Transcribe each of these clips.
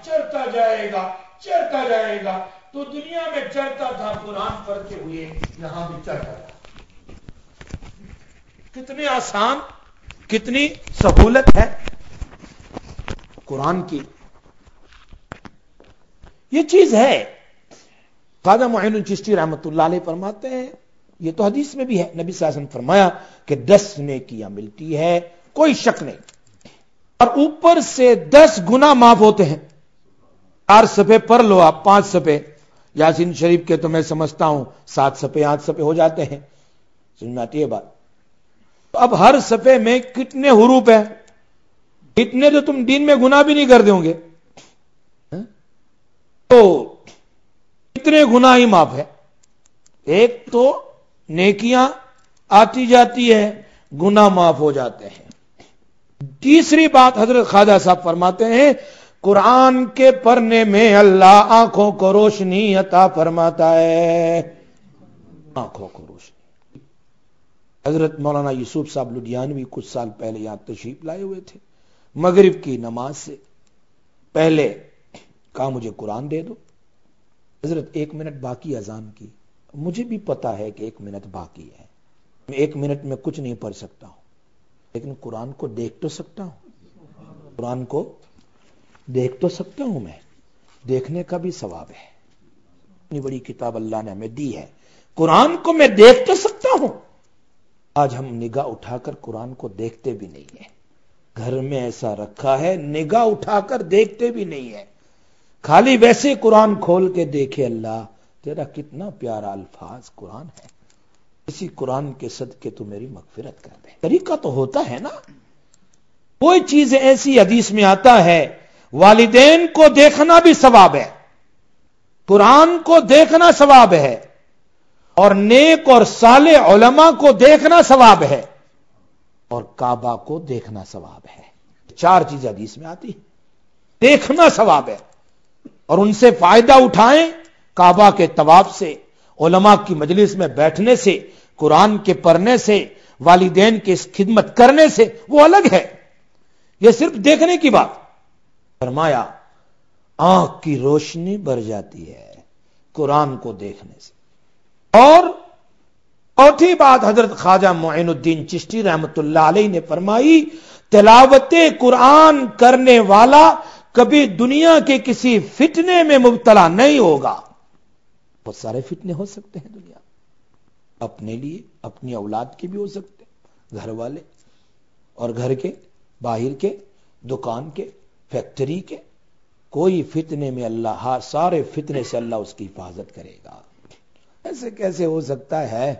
چڑھتا جائے گا چڑھتا جائے گا. تو دنیا میں چڑھتا تھا قرآن پڑھتے ہوئے, یہاں بھی چڑھتا تھا. کتنے آسان, کتنی سہولت ہے قرآن کی. یہ چیز ہے. خواجہ معین الچشتی رحمۃ اللہ علیہ فرماتے ہیں, یہ تو حدیث میں بھی ہے, نبی صلی اللہ علیہ وسلم فرمایا کہ 10 نیکیاں ملتی ہے, کوئی شک نہیں, اور اوپر سے 10 گنا معاف ہوتے ہیں. 4 صفحے پڑھ لو آپ, 5 صفحے یاسین شریف کے تو میں سمجھتا ہوں 7 صفحے 8 صفحے ہو جاتے ہیں. سمجھ میں آتی ہے بات؟ اب ہر صفحے میں کتنے حروف ہیں, اتنے تو تم دین میں گناہ بھی نہیں کر دو گے, تو اتنے گناہ ہی معاف ہے. ایک تو نیکیاں آتی جاتی ہے, گناہ معاف ہو جاتے ہیں. تیسری بات حضرت خواجہ صاحب فرماتے ہیں, قرآن کے پڑھنے میں اللہ آنکھوں کو روشنی عطا فرماتا ہے. آنکھوں کو روشنی. حضرت مولانا یوسف صاحب لدھیانوی کچھ سال پہلے یہاں تشریف لائے ہوئے تھے. مغرب کی نماز سے پہلے کہا مجھے قرآن دے دو. حضرت 1 منٹ باقی اذان کی. مجھے بھی پتا ہے کہ 1 منٹ باقی ہے, میں 1 منٹ میں کچھ نہیں پڑھ سکتا ہوں, لیکن قرآن کو دیکھ تو سکتا ہوں. قرآن کو دیکھ تو سکتا ہوں میں, دیکھنے کا بھی ثواب ہے. اتنی بڑی کتاب اللہ نے ہمیں دی ہے, قرآن کو میں دیکھ تو سکتا ہوں. آج ہم نگاہ اٹھا کر قرآن کو دیکھتے بھی نہیں ہیں. گھر میں ایسا رکھا ہے, نگاہ اٹھا کر دیکھتے بھی نہیں ہے. خالی ویسے قرآن کھول کے دیکھے, اللہ تیرا کتنا پیارا الفاظ قرآن ہے, اسی قرآن کے صدقے تو میری مغفرت کر دے. طریقہ تو ہوتا ہے نا. کوئی چیز ایسی حدیث میں آتا ہے, والدین کو دیکھنا بھی ثواب ہے, قرآن کو دیکھنا ثواب ہے, اور نیک اور صالح علماء کو دیکھنا ثواب ہے, اور کعبہ کو دیکھنا ثواب ہے. 4 چیزیں حدیث میں آتی. دیکھنا ثواب ہے, اور ان سے فائدہ اٹھائیں. کعبہ کے طواف سے, علماء کی مجلس میں بیٹھنے سے, قرآن کے پڑھنے سے, والدین کی خدمت کرنے سے, وہ الگ ہے. یہ صرف دیکھنے کی بات. فرمایا آنکھ کی روشنی بڑھ جاتی ہے قرآن کو دیکھنے سے. اور چوتھی بات حضرت خواجہ معین الدین چشتی رحمت اللہ علیہ نے فرمائی, تلاوت قرآن کرنے والا کبھی دنیا کے کسی فتنے میں مبتلا نہیں ہوگا. بہت سارے فتنے ہو سکتے ہیں دنیا, اپنے لیے, اپنی اولاد کے بھی ہو سکتے ہیں, گھر والے, اور گھر کے, باہر کے, دکان کے, فیکٹری کے. کوئی فتنے میں اللہ, سارے فتنے سے اللہ اس کی حفاظت کرے گا. ایسے کیسے ہو سکتا ہے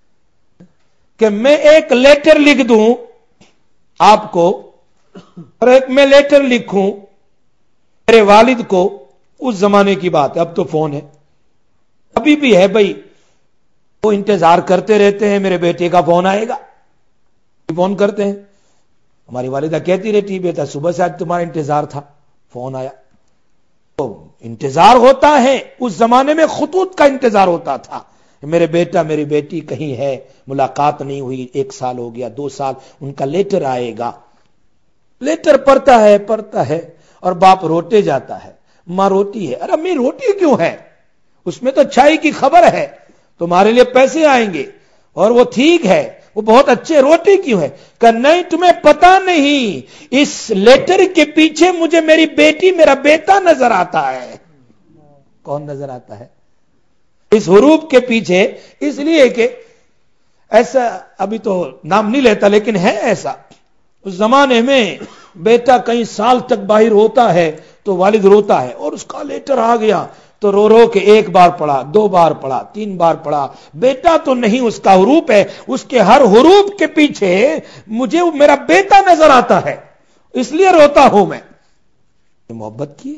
کہ میں ایک لیٹر لکھ دوں آپ کو, اور ایک میں لیٹر لکھوں میرے والد کو. اس زمانے کی بات ہے, اب تو فون ہے, ابھی بھی ہے بھائی, وہ انتظار کرتے رہتے ہیں میرے بیٹے کا فون آئے گا, فون کرتے ہیں. ہماری والدہ کہتی رہتی, بیٹا صبح سے آج تمہارا انتظار تھا, فون آیا. تو انتظار ہوتا ہے. اس زمانے میں خطوط کا انتظار ہوتا تھا, میرے بیٹا میری بیٹی کہیں ہے, ملاقات نہیں ہوئی, 1 سال ہو گیا, 2 سال, ان کا لیٹر آئے گا. لیٹر پڑھتا ہے, اور باپ روتے جاتا ہے, ماں روتی ہے, ارے امی روتی کیوں ہے, اس میں تو اچھائی کی خبر ہے, تمہارے لیے پیسے آئیں گے, اور وہ ٹھیک ہے, وہ بہت اچھے, روتی کیوں ہے؟ کہ نہیں تمہیں پتا نہیں, اس لیٹر کے پیچھے مجھے میری بیٹی, میرا بیٹا نظر آتا ہے. کون نظر آتا ہے؟ اس حروف کے پیچھے. اس لیے کہ ایسا, ابھی تو نام نہیں لیتا لیکن ہے ایسا, اس زمانے میں بیٹا کئی سال تک باہر ہوتا ہے تو والد روتا ہے, اور اس کا لیٹر آ گیا تو رو رو کے 1 بار پڑھا, 2 بار پڑھا, 3 بار پڑھا. بیٹا تو نہیں اس کا حروف ہے, اس کے ہر حروف کے پیچھے مجھے میرا بیٹا نظر آتا ہے, اس لیے روتا ہوں میں. محبت کی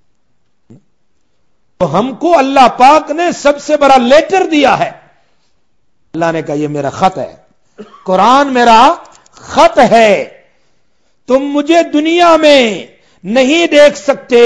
تو ہم کو اللہ پاک نے سب سے بڑا لیٹر دیا ہے. اللہ نے کہا یہ میرا خط ہے, قرآن میرا خط ہے, تم مجھے دنیا میں نہیں دیکھ سکتے,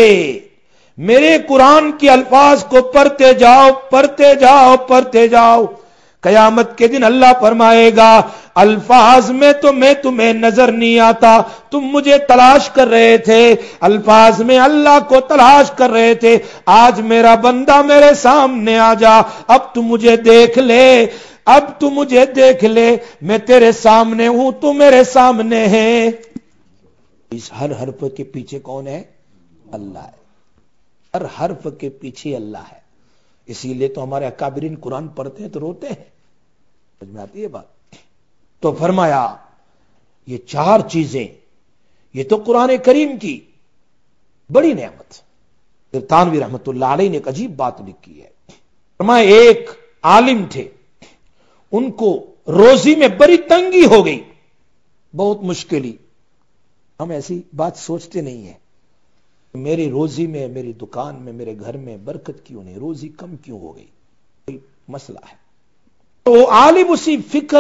میرے قرآن کے الفاظ کو پڑھتے جاؤ, پڑھتے جاؤ, پڑھتے جاؤ. قیامت کے دن اللہ فرمائے گا الفاظ میں تو میں تمہیں نظر نہیں آتا، تم مجھے تلاش کر رہے تھے، الفاظ میں اللہ کو تلاش کر رہے تھے، آج میرا بندہ میرے سامنے آ جا، اب تو مجھے دیکھ لے، اب تو مجھے دیکھ لے، میں تیرے سامنے ہوں، تو میرے سامنے ہے۔ اس ہر حرف کے پیچھے کون ہے؟ اللہ ہے، ہر حرف کے پیچھے اللہ ہے۔ اسی لیے تو ہمارے اکابرین قرآن پڑھتے ہیں تو روتے ہیں، سمجھ میں آتی ہے بات؟ تو فرمایا یہ چار چیزیں، یہ تو قرآن کریم کی بڑی نعمت۔ تانوی رحمت اللہ علیہ نے ایک عجیب بات لکھی ہے، فرمایا ایک عالم تھے، ان کو روزی میں بڑی تنگی ہو گئی، بہت مشکلی۔ ہم ایسی بات سوچتے نہیں ہیں، میری روزی میں، میری دکان میں، میرے گھر میں برکت کیوں نہیں، روزی کم کیوں ہو گئی، کوئی مسئلہ ہے۔ تو عالم اسی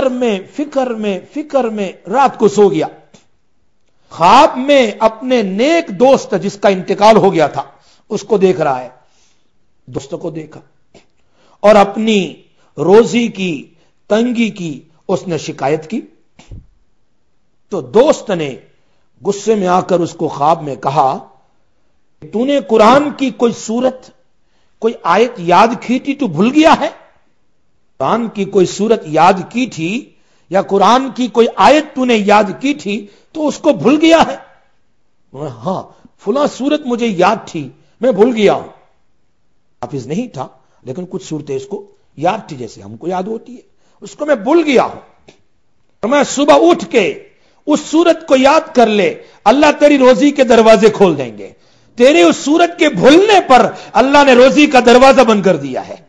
فکر میں رات کو سو گیا، خواب میں اپنے نیک دوست جس کا انتقال ہو گیا تھا اس کو دیکھ رہا ہے، دوستوں کو دیکھا اور اپنی روزی کی تنگی کی اس نے شکایت کی۔ تو دوست نے غصے میں آ کر اس کو خواب میں کہا تو نے قرآن کی کوئی سورت، کوئی آیت یاد کی تھی تو بھول گیا ہے؟ قرآن کی کوئی سورت یاد کی تھی یا قرآن کی کوئی آیت تو نے یاد کی تھی تو اس کو بھول گیا ہے؟ ہاں فلاں سورت مجھے یاد تھی، میں بھول گیا ہوں۔ حافظ نہیں تھا لیکن کچھ صورتیں اس کو یاد تھی جیسے ہم کو یاد ہوتی ہے، اس کو میں بھول گیا ہوں۔ تو میں صبح اٹھ کے اس سورت کو یاد کر لے، اللہ تیری روزی کے دروازے کھول دیں گے۔ تیرے اس سورت کے بھولنے پر اللہ نے روزی کا دروازہ بند کر دیا ہے۔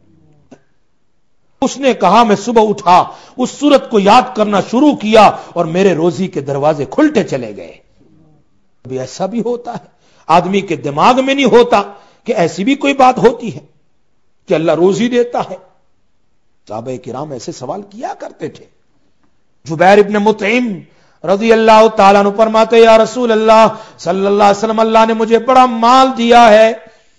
اس نے کہا میں صبح اٹھا، اس سورت کو یاد کرنا شروع کیا اور میرے روزی کے دروازے کھلتے چلے گئے۔ ابھی ایسا بھی ہوتا ہے، آدمی کے دماغ میں نہیں ہوتا کہ ایسی بھی کوئی بات ہوتی ہے کہ اللہ روزی دیتا ہے۔ صحابہ کرام ایسے سوال کیا کرتے تھے۔ جبیر ابن مطعم رضی اللہ تعالیٰ عنہ فرماتے یا رسول اللہ صلی اللہ علیہ وسلم، اللہ نے مجھے بڑا مال دیا ہے،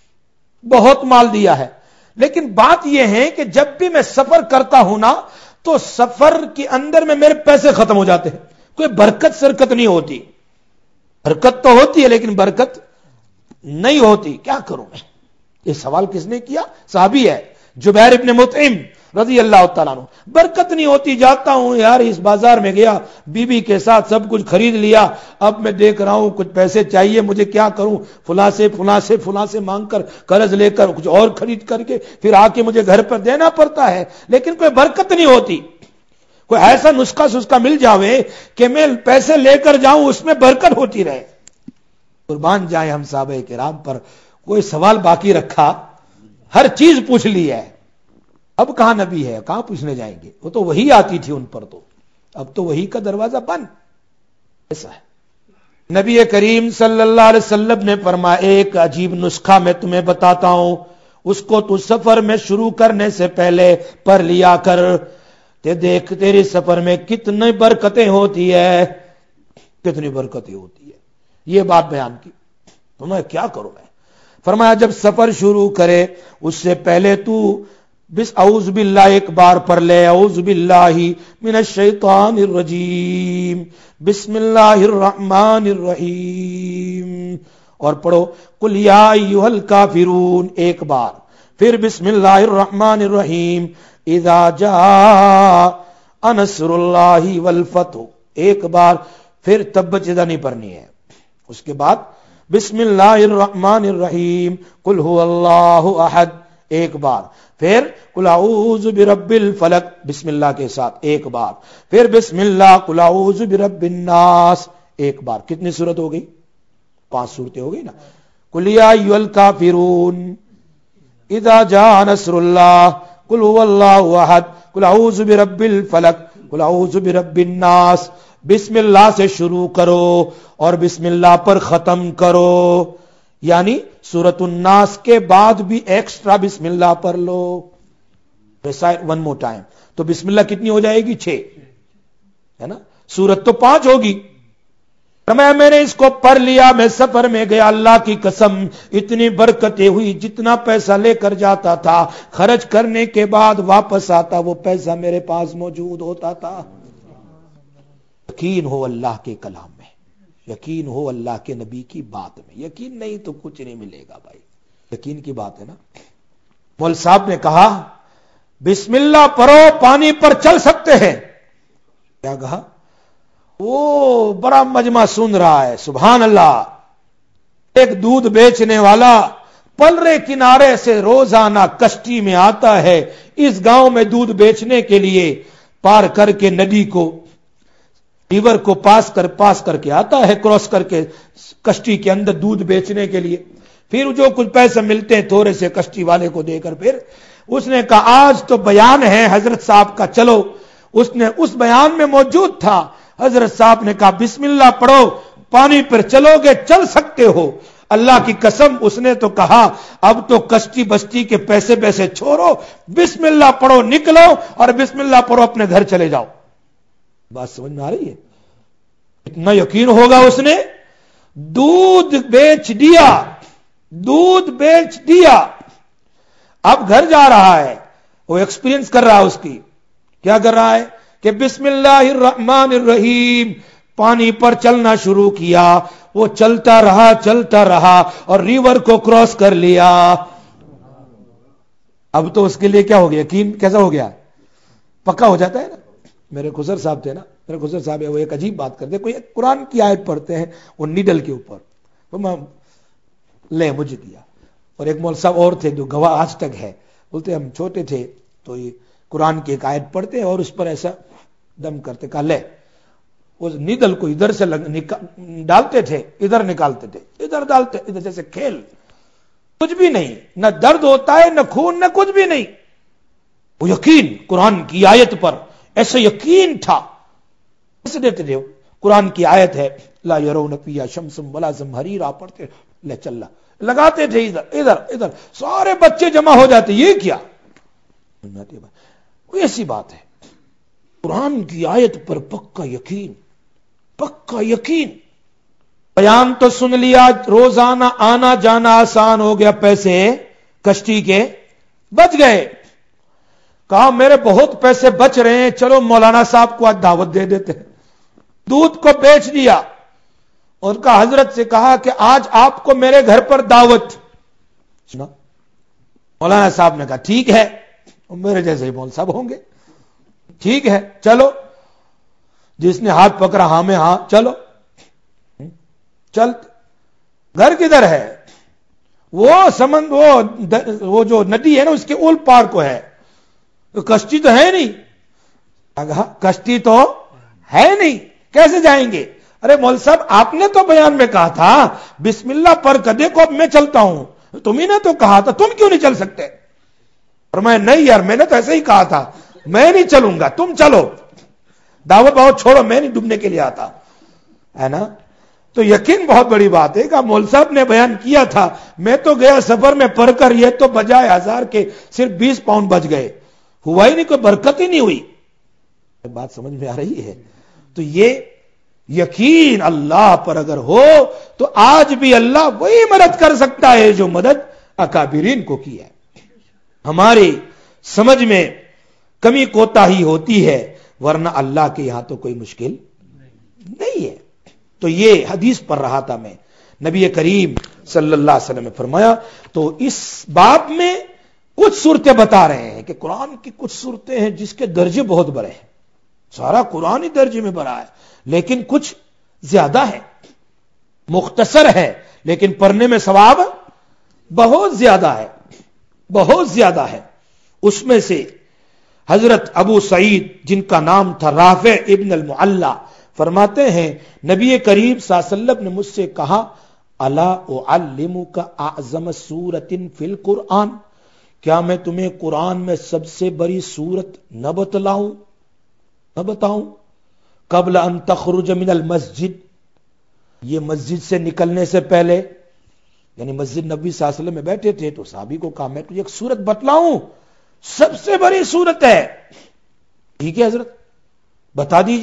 بہت مال دیا ہے، لیکن بات یہ ہے کہ جب بھی میں سفر کرتا ہوں نا تو سفر کے اندر میں میرے پیسے ختم ہو جاتے ہیں، کوئی برکت سرکت نہیں ہوتی، برکت تو ہوتی ہے لیکن برکت نہیں ہوتی، کیا کروں میں؟ یہ سوال کس نے کیا؟ صحابی ہے جبیر ابن مطعم رضی اللہ تعالیٰ عنہ۔ برکت نہیں ہوتی، جاتا ہوں یار اس بازار میں گیا، بیوی کے ساتھ سب کچھ خرید لیا، اب میں دیکھ رہا ہوں کچھ پیسے چاہیے مجھے، کیا کروں؟ فلاں سے مانگ کر قرض لے کر کچھ اور خرید کر کے پھر آ کے مجھے گھر پر دینا پڑتا ہے، لیکن کوئی برکت نہیں ہوتی۔ کوئی ایسا نسخہ مل جاوے کہ میں پیسے لے کر جاؤں اس میں برکت ہوتی رہے۔ قربان جائیں ہم صحابہ کرام پر، کوئی سوال باقی رکھا؟ ہر چیز پوچھ لی ہے۔ اب کہاں نبی ہے، کہاں پوچھنے جائیں گے؟ وہ تو وہی آتی تھی ان پر، تو اب تو وہی کا دروازہ بند۔ ایسا ہے نبی کریم صلی اللہ علیہ وسلم نے فرمایا ایک عجیب نسخہ میں تمہیں بتاتا ہوں، اس کو تو سفر میں شروع کرنے سے پہلے پڑھ لیا کر، دیکھ تیری سفر میں کتنی برکتیں ہوتی ہے، کتنی برکتیں ہوتی ہے۔ یہ بات بیان کی تو میں کیا کروں میں؟ فرمایا جب سفر شروع کرے اس سے پہلے تو بس اعوذ باللہ ایک بار پڑھ لے، اعوذ باللہ من الشیطان الرجیم، بسم اللہ الرحمن الرحیم، اور پڑھو قل یا ایھا الکافرون ایک بار، پھر بسم اللہ الرحمن الرحیم، اذا جاء نصر اللہ والفتح ایک بار، پھر تبت یدا نہیں پڑھنی ہے، اس کے بعد بسم اللہ الرحمن الرحیم قل هو اللہ احد ایک بار، پھر قل اعوذ برب الفلق بسم اللہ کے ساتھ ایک بار، پھر بسم اللہ قل اعوذ برب الناس ایک بار۔ کتنی صورت ہو گئی؟ 5 صورتیں ہو گئی نا۔ قل یا ایھا الکافرون، اذا جاء نصر اللہ، قل هو اللہ احد، قل اعوذ برب الفلق، قل اعوذ برب الناس۔ بسم اللہ سے شروع کرو اور بسم اللہ پر ختم کرو، یعنی سورۃ الناس کے بعد بھی ایکسٹرا بسم اللہ پڑھ لو۔ ریسائٹ ون مور ٹائم، تو بسم اللہ کتنی ہو جائے گی؟ 6 ہے نا، سورت تو 5 ہوگی، میں نے اس کو پڑھ لیا، میں سفر میں گیا، اللہ کی قسم اتنی برکتیں ہوئی، جتنا پیسہ لے کر جاتا تھا خرچ کرنے کے بعد واپس آتا وہ پیسہ میرے پاس موجود ہوتا تھا۔ یقین ہو اللہ کے کلام میں، یقین ہو اللہ کے نبی کی بات میں، یقین نہیں تو کچھ نہیں ملے گا بھائی، یقین کی بات ہے نا۔ مول صاحب نے کہا بسم اللہ پڑھو پانی پر چل سکتے ہیں، کیا کہا؟ وہ بڑا مجمع سن رہا ہے، سبحان اللہ۔ ایک دودھ بیچنے والا پلرے کنارے سے روزانہ کشتی میں آتا ہے، اس گاؤں میں دودھ بیچنے کے لیے پار کر کے ندی کو، ریور کو پاس کر کے آتا ہے، کراس کر کے کشتی کے اندر دودھ بیچنے کے لیے، پھر جو کچھ پیسے ملتے ہیں تھوڑے سے کشتی والے کو دے کر، پھر اس نے کہا آج تو بیان ہے حضرت صاحب کا، چلو۔ اس نے اس بیان میں موجود تھا، حضرت صاحب نے کہا بسم اللہ پڑھو پانی پر چلو گے چل سکتے ہو۔ اللہ کی قسم اس نے تو کہا اب تو کشتی بستی کے پیسے چھوڑو، بسم اللہ پڑھو نکلو اور بسم اللہ پڑھو اپنے گھر چلے جاؤ۔ بات سمجھ میں آ رہی ہے؟ اتنا یقین ہوگا اس نے دودھ بیچ دیا، اب گھر جا رہا ہے، وہ ایکسپیرینس کر رہا ہے اس کی، کیا کر رہا ہے کہ بسم اللہ الرحمن الرحیم پانی پر چلنا شروع کیا، وہ چلتا رہا اور ریور کو کراس کر لیا۔ اب تو اس کے لیے کیا ہو گیا؟ یقین کیسا ہو گیا؟ پکا ہو جاتا ہے نا۔ میرے خسر صاحب تھے نا، میرے خسر صاحب وہ ایک عجیب بات کرتے، کوئی قرآن کی آیت پڑھتے ہیں وہ نیڈل کے اوپر، تو میں لے مجھے دیا، اور ایک مول صاحب اور تھے جو گواہ آج تک ہے، بولتے ہم چھوٹے تھے تو یہ قرآن کی ایک آیت پڑھتے اور اس پر ایسا دم کرتے، کہا لے، اس نیڈل کو ادھر سے ڈالتے تھے ادھر نکالتے تھے، ادھر ڈالتے ادھر، جیسے کھیل، کچھ بھی نہیں، نہ درد ہوتا ہے نہ خون نہ کچھ بھی نہیں۔ وہ یقین قرآن کی آیت پر ایسا یقین تھا، ایسے دیتے تھے، قرآن کی آیت ہے لا یرون فیہا شمس ولا زمہریرا، پڑھتے لے چل لگاتے تھے ادھر سارے بچے جمع ہو جاتے، یہ کیا ایسی بات ہے؟ قرآن کی آیت پر پکا یقین۔ بیان تو سن لیا، روزانہ آنا جانا آسان ہو گیا، پیسے کشتی کے بچ گئے، کہا میرے بہت پیسے بچ رہے ہیں، چلو مولانا صاحب کو آج دعوت دے دیتے ہیں، دودھ کو بیچ دیا اور کا حضرت سے کہا کہ آج آپ کو میرے گھر پر دعوت۔ مولانا صاحب نے کہا ٹھیک ہے، میرے جیسے ہی مول صاحب ہوں گے، ٹھیک ہے چلو، جس نے ہاتھ پکڑا ہاں میں ہاں، چلو چل۔ گھر کدھر ہے؟ وہ جو ندی ہے نا اس کے اول پار کو ہے، تو کشتی تو ہے نہیں، کشتی تو ہے نہیں، کیسے جائیں گے؟ ارے مول صاحب آپ نے تو بیان میں کہا تھا بسم اللہ پڑھ کر دیکھو اب میں چلتا ہوں، تمہیں نے تو کہا تھا، تم کیوں نہیں چل سکتے؟ اور میں نہیں یار، میں نے تو ایسے ہی کہا تھا، میں نہیں چلوں گا، تم چلو، دعوت بہت چھوڑو، میں نہیں ڈوبنے کے لیے آتا ہے نا۔ تو یقین بہت بڑی بات ہے کہ مول صاحب نے بیان کیا تھا، میں تو گیا سفر میں پڑھ کر، یہ تو بجائے 1000 کے صرف 20 پاؤنڈ بچ گئے، ہوا ہی نہیں، کوئی برکت ہی نہیں ہوئی۔ بات سمجھ میں آ رہی ہے؟ تو یہ یقین اللہ پر اگر ہو تو آج بھی اللہ وہی مدد کر سکتا ہے جو مدد اکابرین کو کی ہے۔ ہماری سمجھ میں کمی کوتاہی ہوتی ہے، ورنہ اللہ کے یہاں تو کوئی مشکل نہیں ہے۔ تو یہ حدیث پڑھ رہا تھا میں، نبی کریم صلی اللہ علیہ وسلم نے فرمایا، تو اس باب میں کچھ صورتیں بتا رہے ہیں کہ قرآن کی کچھ صورتیں ہیں جس کے درجے بہت بڑے ہیں، سارا قرآن ہی درجے میں بڑا ہے، لیکن کچھ زیادہ ہے، مختصر ہے لیکن پڑھنے میں ثواب بہت زیادہ ہے۔ اس میں سے حضرت ابو سعید جن کا نام تھا رافع ابن المعلا فرماتے ہیں نبی کریم صلی اللہ علیہ وسلم نے مجھ سے کہا الا اعلمک اعظم سورۃ فی القرآن، کیا میں تمہیں قرآن میں سب سے بڑی سورت نہ بتاؤں؟ قبل ان تخرج من المسجد، یہ مسجد سے نکلنے سے پہلے، یعنی مسجد نبی صلی اللہ علیہ وسلم میں بیٹھے تھے تو صحابی کو کہا میں تجھے ایک سورت بتلاؤں، سب سے بڑی سورت ہے۔ ٹھیک ہے حضرت بتا دیجئے۔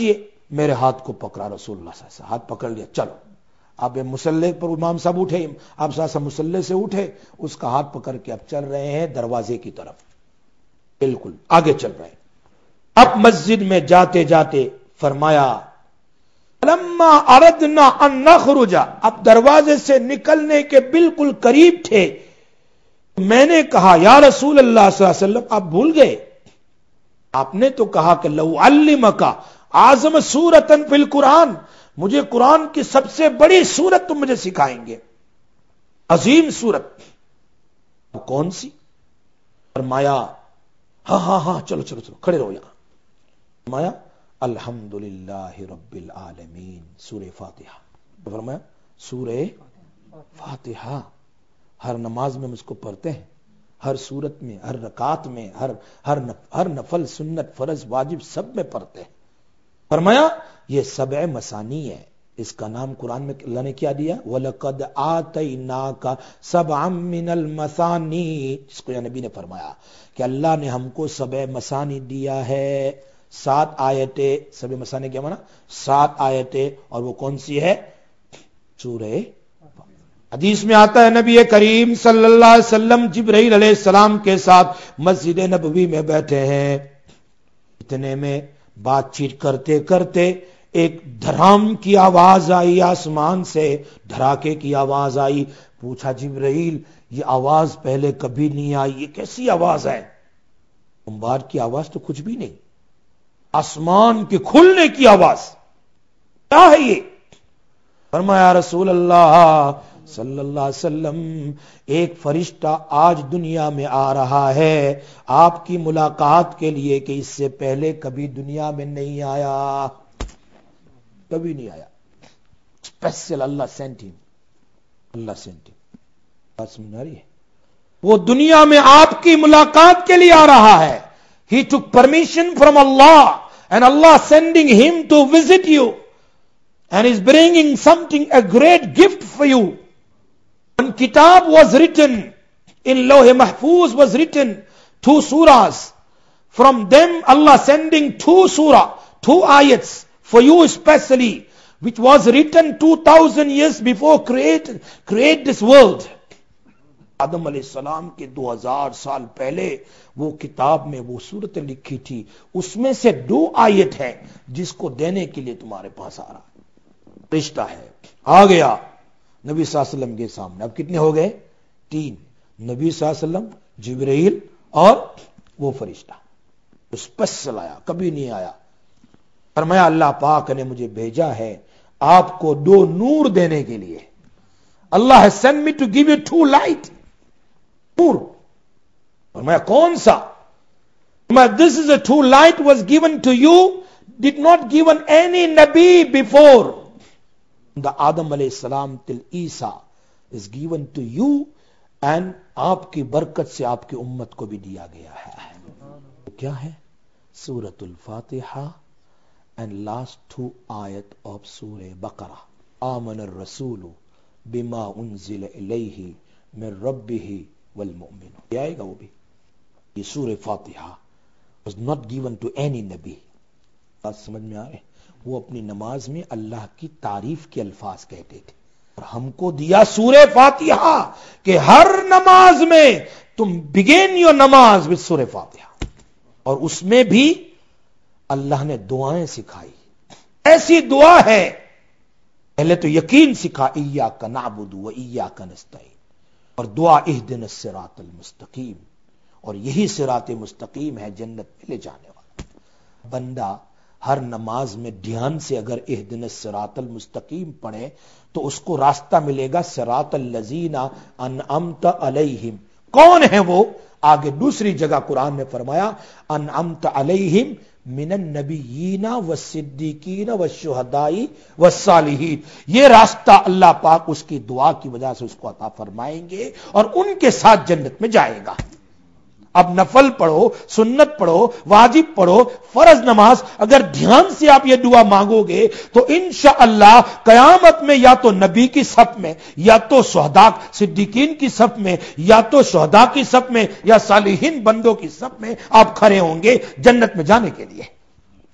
میرے ہاتھ کو پکڑا رسول اللہ صلی اللہ علیہ وسلم، ہاتھ پکڑ لیا، چلو. اب مسلح پر امام صاحب اٹھے، آپ صاحب مسلح سے اٹھے، اس کا ہاتھ پکڑ کے اب چل رہے ہیں دروازے کی طرف، بالکل آگے چل رہے ہیں. اب مسجد میں جاتے جاتے فرمایا لما اردنا ان نخرج، اب دروازے سے نکلنے کے بالکل قریب تھے، میں نے کہا یا رسول اللہ صلی اللہ علیہ وسلم آپ بھول گئے، آپ نے تو کہا کہ لو علمک اعظم سورۃ فی القرآن، مجھے قرآن کی سب سے بڑی سورت تم مجھے سکھائیں گے، عظیم سورت. کون سی؟ فرمایا ہاں چلو کھڑے رہو یہاں. فرمایا الحمدللہ رب العالمین، سورہ فاتحہ. فرمایا سورہ فاتحہ ہر نماز میں ہم اس کو پڑھتے ہیں، ہر سورت میں، ہر رکعت میں، ہر نفل سنت فرض واجب سب میں پڑھتے ہیں. فرمایا یہ سبع مثانی ہے، اس کا نام قرآن میں اللہ نے کیا دیا؟ وَلَقَدْ آتَيْنَاكَ سَبْعًا مِّنَ الْمَثَانِي، اس کو یا نبی نے فرمایا کہ اللہ نے ہم کو سبع مثانی دیا ہے، 7 آیتیں. سبع مثانی کیا مانا؟ 7 آیتیں. اور وہ کون سی ہے؟ سورہ. حدیث میں آتا ہے نبی کریم صلی اللہ علیہ وسلم جبرائیل علیہ السلام کے ساتھ مسجد نبوی میں بیٹھے ہیں، اتنے میں بات چیت کرتے کرتے ایک دھرام کی آواز آئی، آسمان سے دھڑاکے کی آواز آئی. پوچھا جبرائیل یہ آواز پہلے کبھی نہیں آئی، یہ کیسی آواز ہے؟ بمبار کی آواز تو کچھ بھی نہیں، آسمان کے کھلنے کی آواز، کیا ہے یہ؟ فرمایا رسول اللہ صلی اللہ علیہ وسلم ایک فرشتہ آج دنیا میں آ رہا ہے آپ کی ملاقات کے لیے کہ اس سے پہلے کبھی دنیا میں نہیں آیا، کبھی نہیں آیا. اسپیشل اللہ سینٹ ہم، اللہ سینٹ ہم. بات سمجھ آ رہی ہے؟ وہ دنیا میں آپ کی ملاقات کے لیے آ رہا ہے. He took permission from Allah and Allah sending him to visit you and is bringing something, a great gift for you. One kitab was written, in Lawh Mahfuz was written 2 surahs. From them Allah sending 2 surah, 2 ayats for you especially, which was written 2000 years before create this world. آدم علیہ السلام کے 2000 سال پہلے وہ کتاب میں وہ صورت لکھی تھی، اس میں سے 2 آیت ہے جس کو دینے کے لیے تمہارے پاس آ رہا ہے. رشتہ ہے، آ گیا نبی صلی اللہ علیہ وسلم کے سامنے. اب کتنے ہو گئے؟ 3. نبی صلی اللہ علیہ وسلم، جبرائیل اور وہ فرشتہ. اسپیشل آیا، کبھی نہیں آیا. فرمایا اللہ پاک نے مجھے بھیجا ہے آپ کو 2 نور دینے کے لیے. اللہ has sent me to give you 2 light. نور. فرمایا کون سا؟ فرمایا this is a 2 light was given to you, did not given any Nabi before. The Adam alayhi salam till Isa is given to you and آپ کی برکت سے آپ کی امت کو بھی دیا گیا ہے. کیا ہے؟ سورۃ الفاتحہ and last 2 آیت of سورہ بقرہ. آمن الرسول بما انزل الیہ من ربہ والمؤمنون. یہ آئے گا وہ بھی. یہ سورہ فاتحہ was not given to any نبی. بات سمجھ میں آ رہے؟ وہ اپنی نماز میں اللہ کی تعریف کے الفاظ کہتے تھے، اور ہم کو دیا سورہ فاتحہ کہ ہر نماز میں تم begin your نماز with سورہ فاتحہ. اور اس میں بھی اللہ نے دعائیں سکھائی. ایسی دعا ہے، پہلے تو یقین سکھا ایاک نعبد و ایاک نستعین، اور دعا اہدنا الصراط المستقیم، اور یہی صراط مستقیم ہے جنت میں لے جانے والا. بندہ ہر نماز میں دھیان سے اگر اہدنا الصراط المستقیم پڑھے تو اس کو راستہ ملے گا صراط الذین انعمت علیہم. کون ہے وہ؟ آگے دوسری جگہ قرآن میں فرمایا انعمت علیہم من النبیین والصدیقین والشہداء والصالحین. یہ راستہ اللہ پاک اس کی دعا کی وجہ سے اس کو عطا فرمائیں گے اور ان کے ساتھ جنت میں جائے گا. اب نفل پڑھو، سنت پڑھو، واجب پڑھو، فرض نماز، اگر دھیان سے آپ یہ دعا مانگو گے تو انشاءاللہ قیامت میں یا تو نبی کی صف میں، یا تو شہداء صدیقین کی صف میں، یا تو شہداء کی صف میں، یا صالحین بندوں کی صف میں آپ کھڑے ہوں گے جنت میں جانے کے لیے.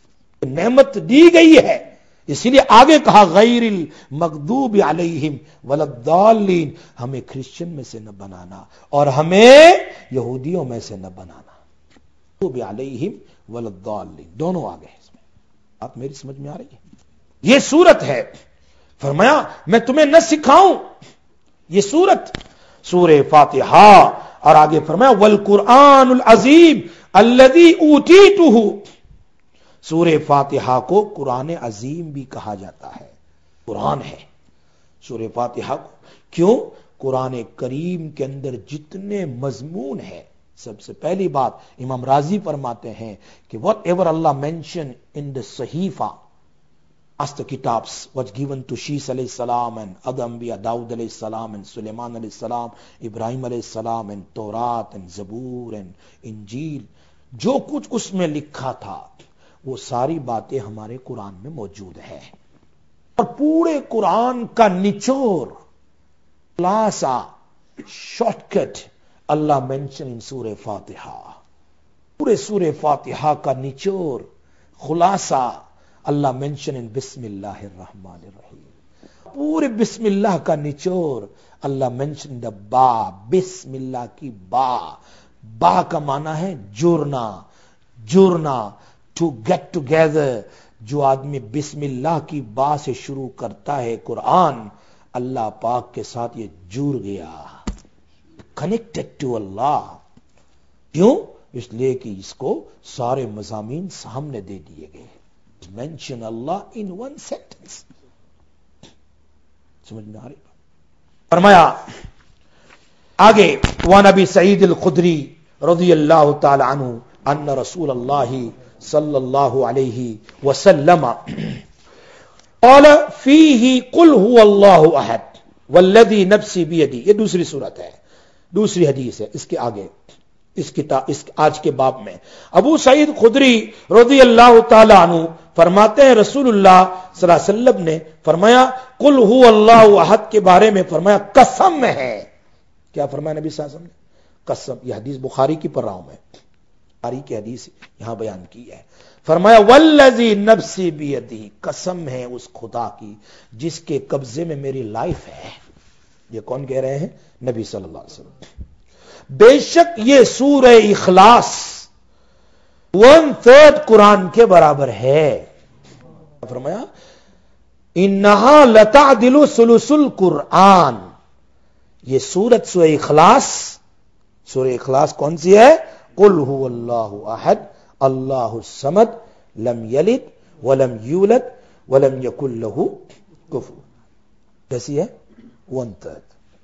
نعمت دی گئی ہے، اسی لیے آگے کہا غیر المغضوب علیہم ولا الضالین، ہمیں کرسچن میں سے نہ بنانا اور ہمیں یہودیوں میں سے نہ بنانا، مغضوب علیہم ولا الضالین دونوں آگے ہیں اس میں. آپ میری سمجھ میں آ رہی ہے؟ یہ سورت ہے. فرمایا میں تمہیں نہ سکھاؤں، یہ سورت سورہ فاتحہ، اور آگے فرمایا والقرآن العظیم الذی اوتیتہ. سورہ فاتحہ کو قرآن عظیم بھی کہا جاتا ہے، قرآن ہے سورہ فاتحہ کو. کیوں؟ قرآن کریم کے اندر جتنے مضمون ہیں، سب سے پہلی بات امام راضی فرماتے ہیں کہ واٹ ایور اللہ مینشن ان دا صحیفہ as the kitabs was given to Shis alayhi salam and other Anbiya, Daud alayhi salam and Sulaiman alayhi salam, Ibrahim alayhi salam and Taurat and Zabur and Injil، جو کچھ اس میں لکھا تھا وہ ساری باتیں ہمارے قرآن میں موجود ہے. اور پورے قرآن کا نچوڑ، خلاصہ، شارٹ کٹ اللہ مینشن ان سورہ فاتحہ. پورے سورہ فاتحہ کا نچوڑ، خلاصہ اللہ مینشن ان بسم اللہ الرحمن الرحیم. پورے بسم اللہ کا نچوڑ اللہ مینشن دا با، بسم اللہ کی با. با کا معنی ہے جڑنا، جڑنا، ٹو گیٹ ٹوگیدر. جو آدمی بسم اللہ کی با سے شروع کرتا ہے قرآن، اللہ پاک کے ساتھ یہ جڑ گیا، کنیکٹڈ ٹو اللہ. کیوں؟ اس لیے کہ اس کو سارے مضامین سامنے دے دیے گئے. mention Allah in one sentence. سمجھ میں آ رہی؟ فرمایا آگے وعن ابی سعید الخدری رضی اللہ تعالی عنہ ان رسول اللہ صلی اللہ علیہ وسلم قال فیہ قل هو اللہ احد والذی نفسی بیدی. یہ دوسری صورت ہے، دوسری حدیث ہے اس کے آگے اس آج کے باب میں. ابو سعید خدری رضی اللہ تعالی عنہ فرماتے ہیں رسول اللہ صلی اللہ علیہ وسلم نے فرمایا قل هو اللہ احد کے بارے میں فرمایا قسم ہے. کیا فرمایا نبی صلی اللہ علیہ وسلم نے؟ قسم. یہ حدیث بخاری کی پڑھ رہا ہوں میں، بخاری کی حدیث یہاں بیان کی ہے. فرمایا والذی نفسی بیدی، قسم ہے اس خدا کی جس کے قبضے میں میری لائف ہے. یہ کون کہہ رہے ہیں؟ نبی صلی اللہ علیہ وسلم. بے شک یہ سورہ اخلاص 1/3 قرآن کے برابر ہے. فرمایا انہا لتعدل ثلث القرآن. یہ سورت سورہ اخلاص، سورہ اخلاص کون سی ہے؟ قل هو اللہ احد اللہ الصمد لم یلد ولم یولد ولم یکن لہ کفوا. کیسی ہے؟ 1/3.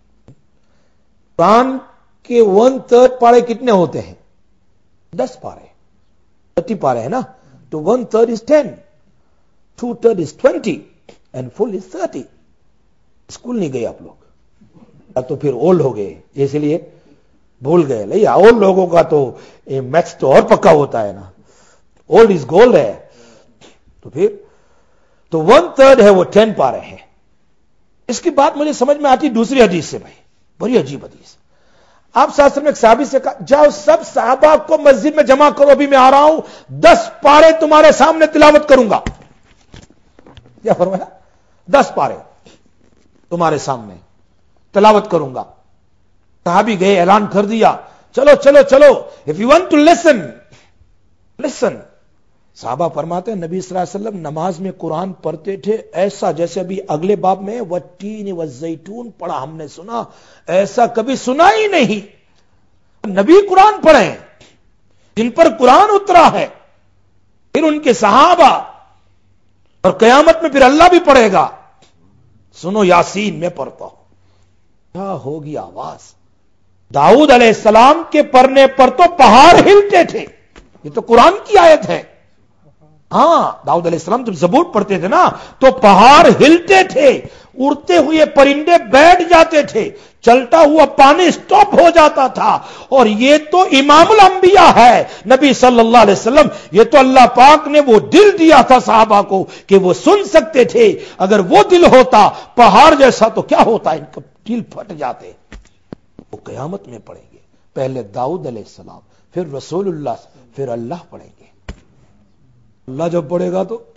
قرآن کہ 1/3 پارے کتنے ہوتے ہیں؟ 10 پارے، 30 پارے ہے نا، تو 1/3 is 10، 2/3 is 20 and full is 30. School نہیں گئے آپ لوگ، اب تو پھر اولڈ ہو گئے اس لیے بھول گئے. نہیں، اولڈ لوگوں کا تو میتھس تو اور پکا ہوتا ہے نا، اولڈ از گولڈ ہے. تو پھر تو 1/3 ہے وہ 10 پارے ہیں. اس کی بات مجھے سمجھ میں آتی دوسری حدیث سے. بھائی بڑی عجیب حدیث. آپ صلی اللہ علیہ وسلم نے ایک صحابی سے کہا جاؤ سب صحابہ کو مسجد میں جمع کرو، ابھی میں آ رہا ہوں، 10 پارے تمہارے سامنے تلاوت کروں گا. کیا فرمایا؟ 10 پارے تمہارے سامنے تلاوت کروں گا. صحابی گئے، اعلان کر دیا چلو چلو چلو، if you want to listen listen. صحابہ فرماتے ہیں نبی صلی اللہ علیہ وسلم نماز میں قرآن پڑھتے تھے ایسا جیسے ابھی اگلے باب میں والتین والزیتون پڑھا ہم نے سنا، ایسا کبھی سنا ہی نہیں. نبی قرآن پڑھیں جن پر قرآن اترا ہے، پھر ان کے صحابہ، اور قیامت میں پھر اللہ بھی پڑھے گا. سنو یاسین میں پڑھتا ہوں. کیا ہوگی آواز. داؤد علیہ السلام کے پڑھنے پر تو پہاڑ ہلتے تھے. یہ تو قرآن کی آیت ہے. ہاں، داؤد علیہ السلام جب زبور پڑھتے تھے نا تو پہاڑ ہلتے تھے، اڑتے ہوئے پرندے بیٹھ جاتے تھے، چلتا ہوا پانی سٹاپ ہو جاتا تھا. اور یہ تو امام الانبیاء ہے نبی صلی اللہ علیہ وسلم. یہ تو اللہ پاک نے وہ دل دیا تھا صحابہ کو کہ وہ سن سکتے تھے. اگر وہ دل ہوتا پہاڑ جیسا تو کیا ہوتا، ان کا دل پھٹ جاتے. وہ قیامت میں پڑھیں گے. پہلے داؤد علیہ السلام، پھر رسول اللہ، پھر اللہ پڑھیں گے. اللہ جب پڑھے گا تو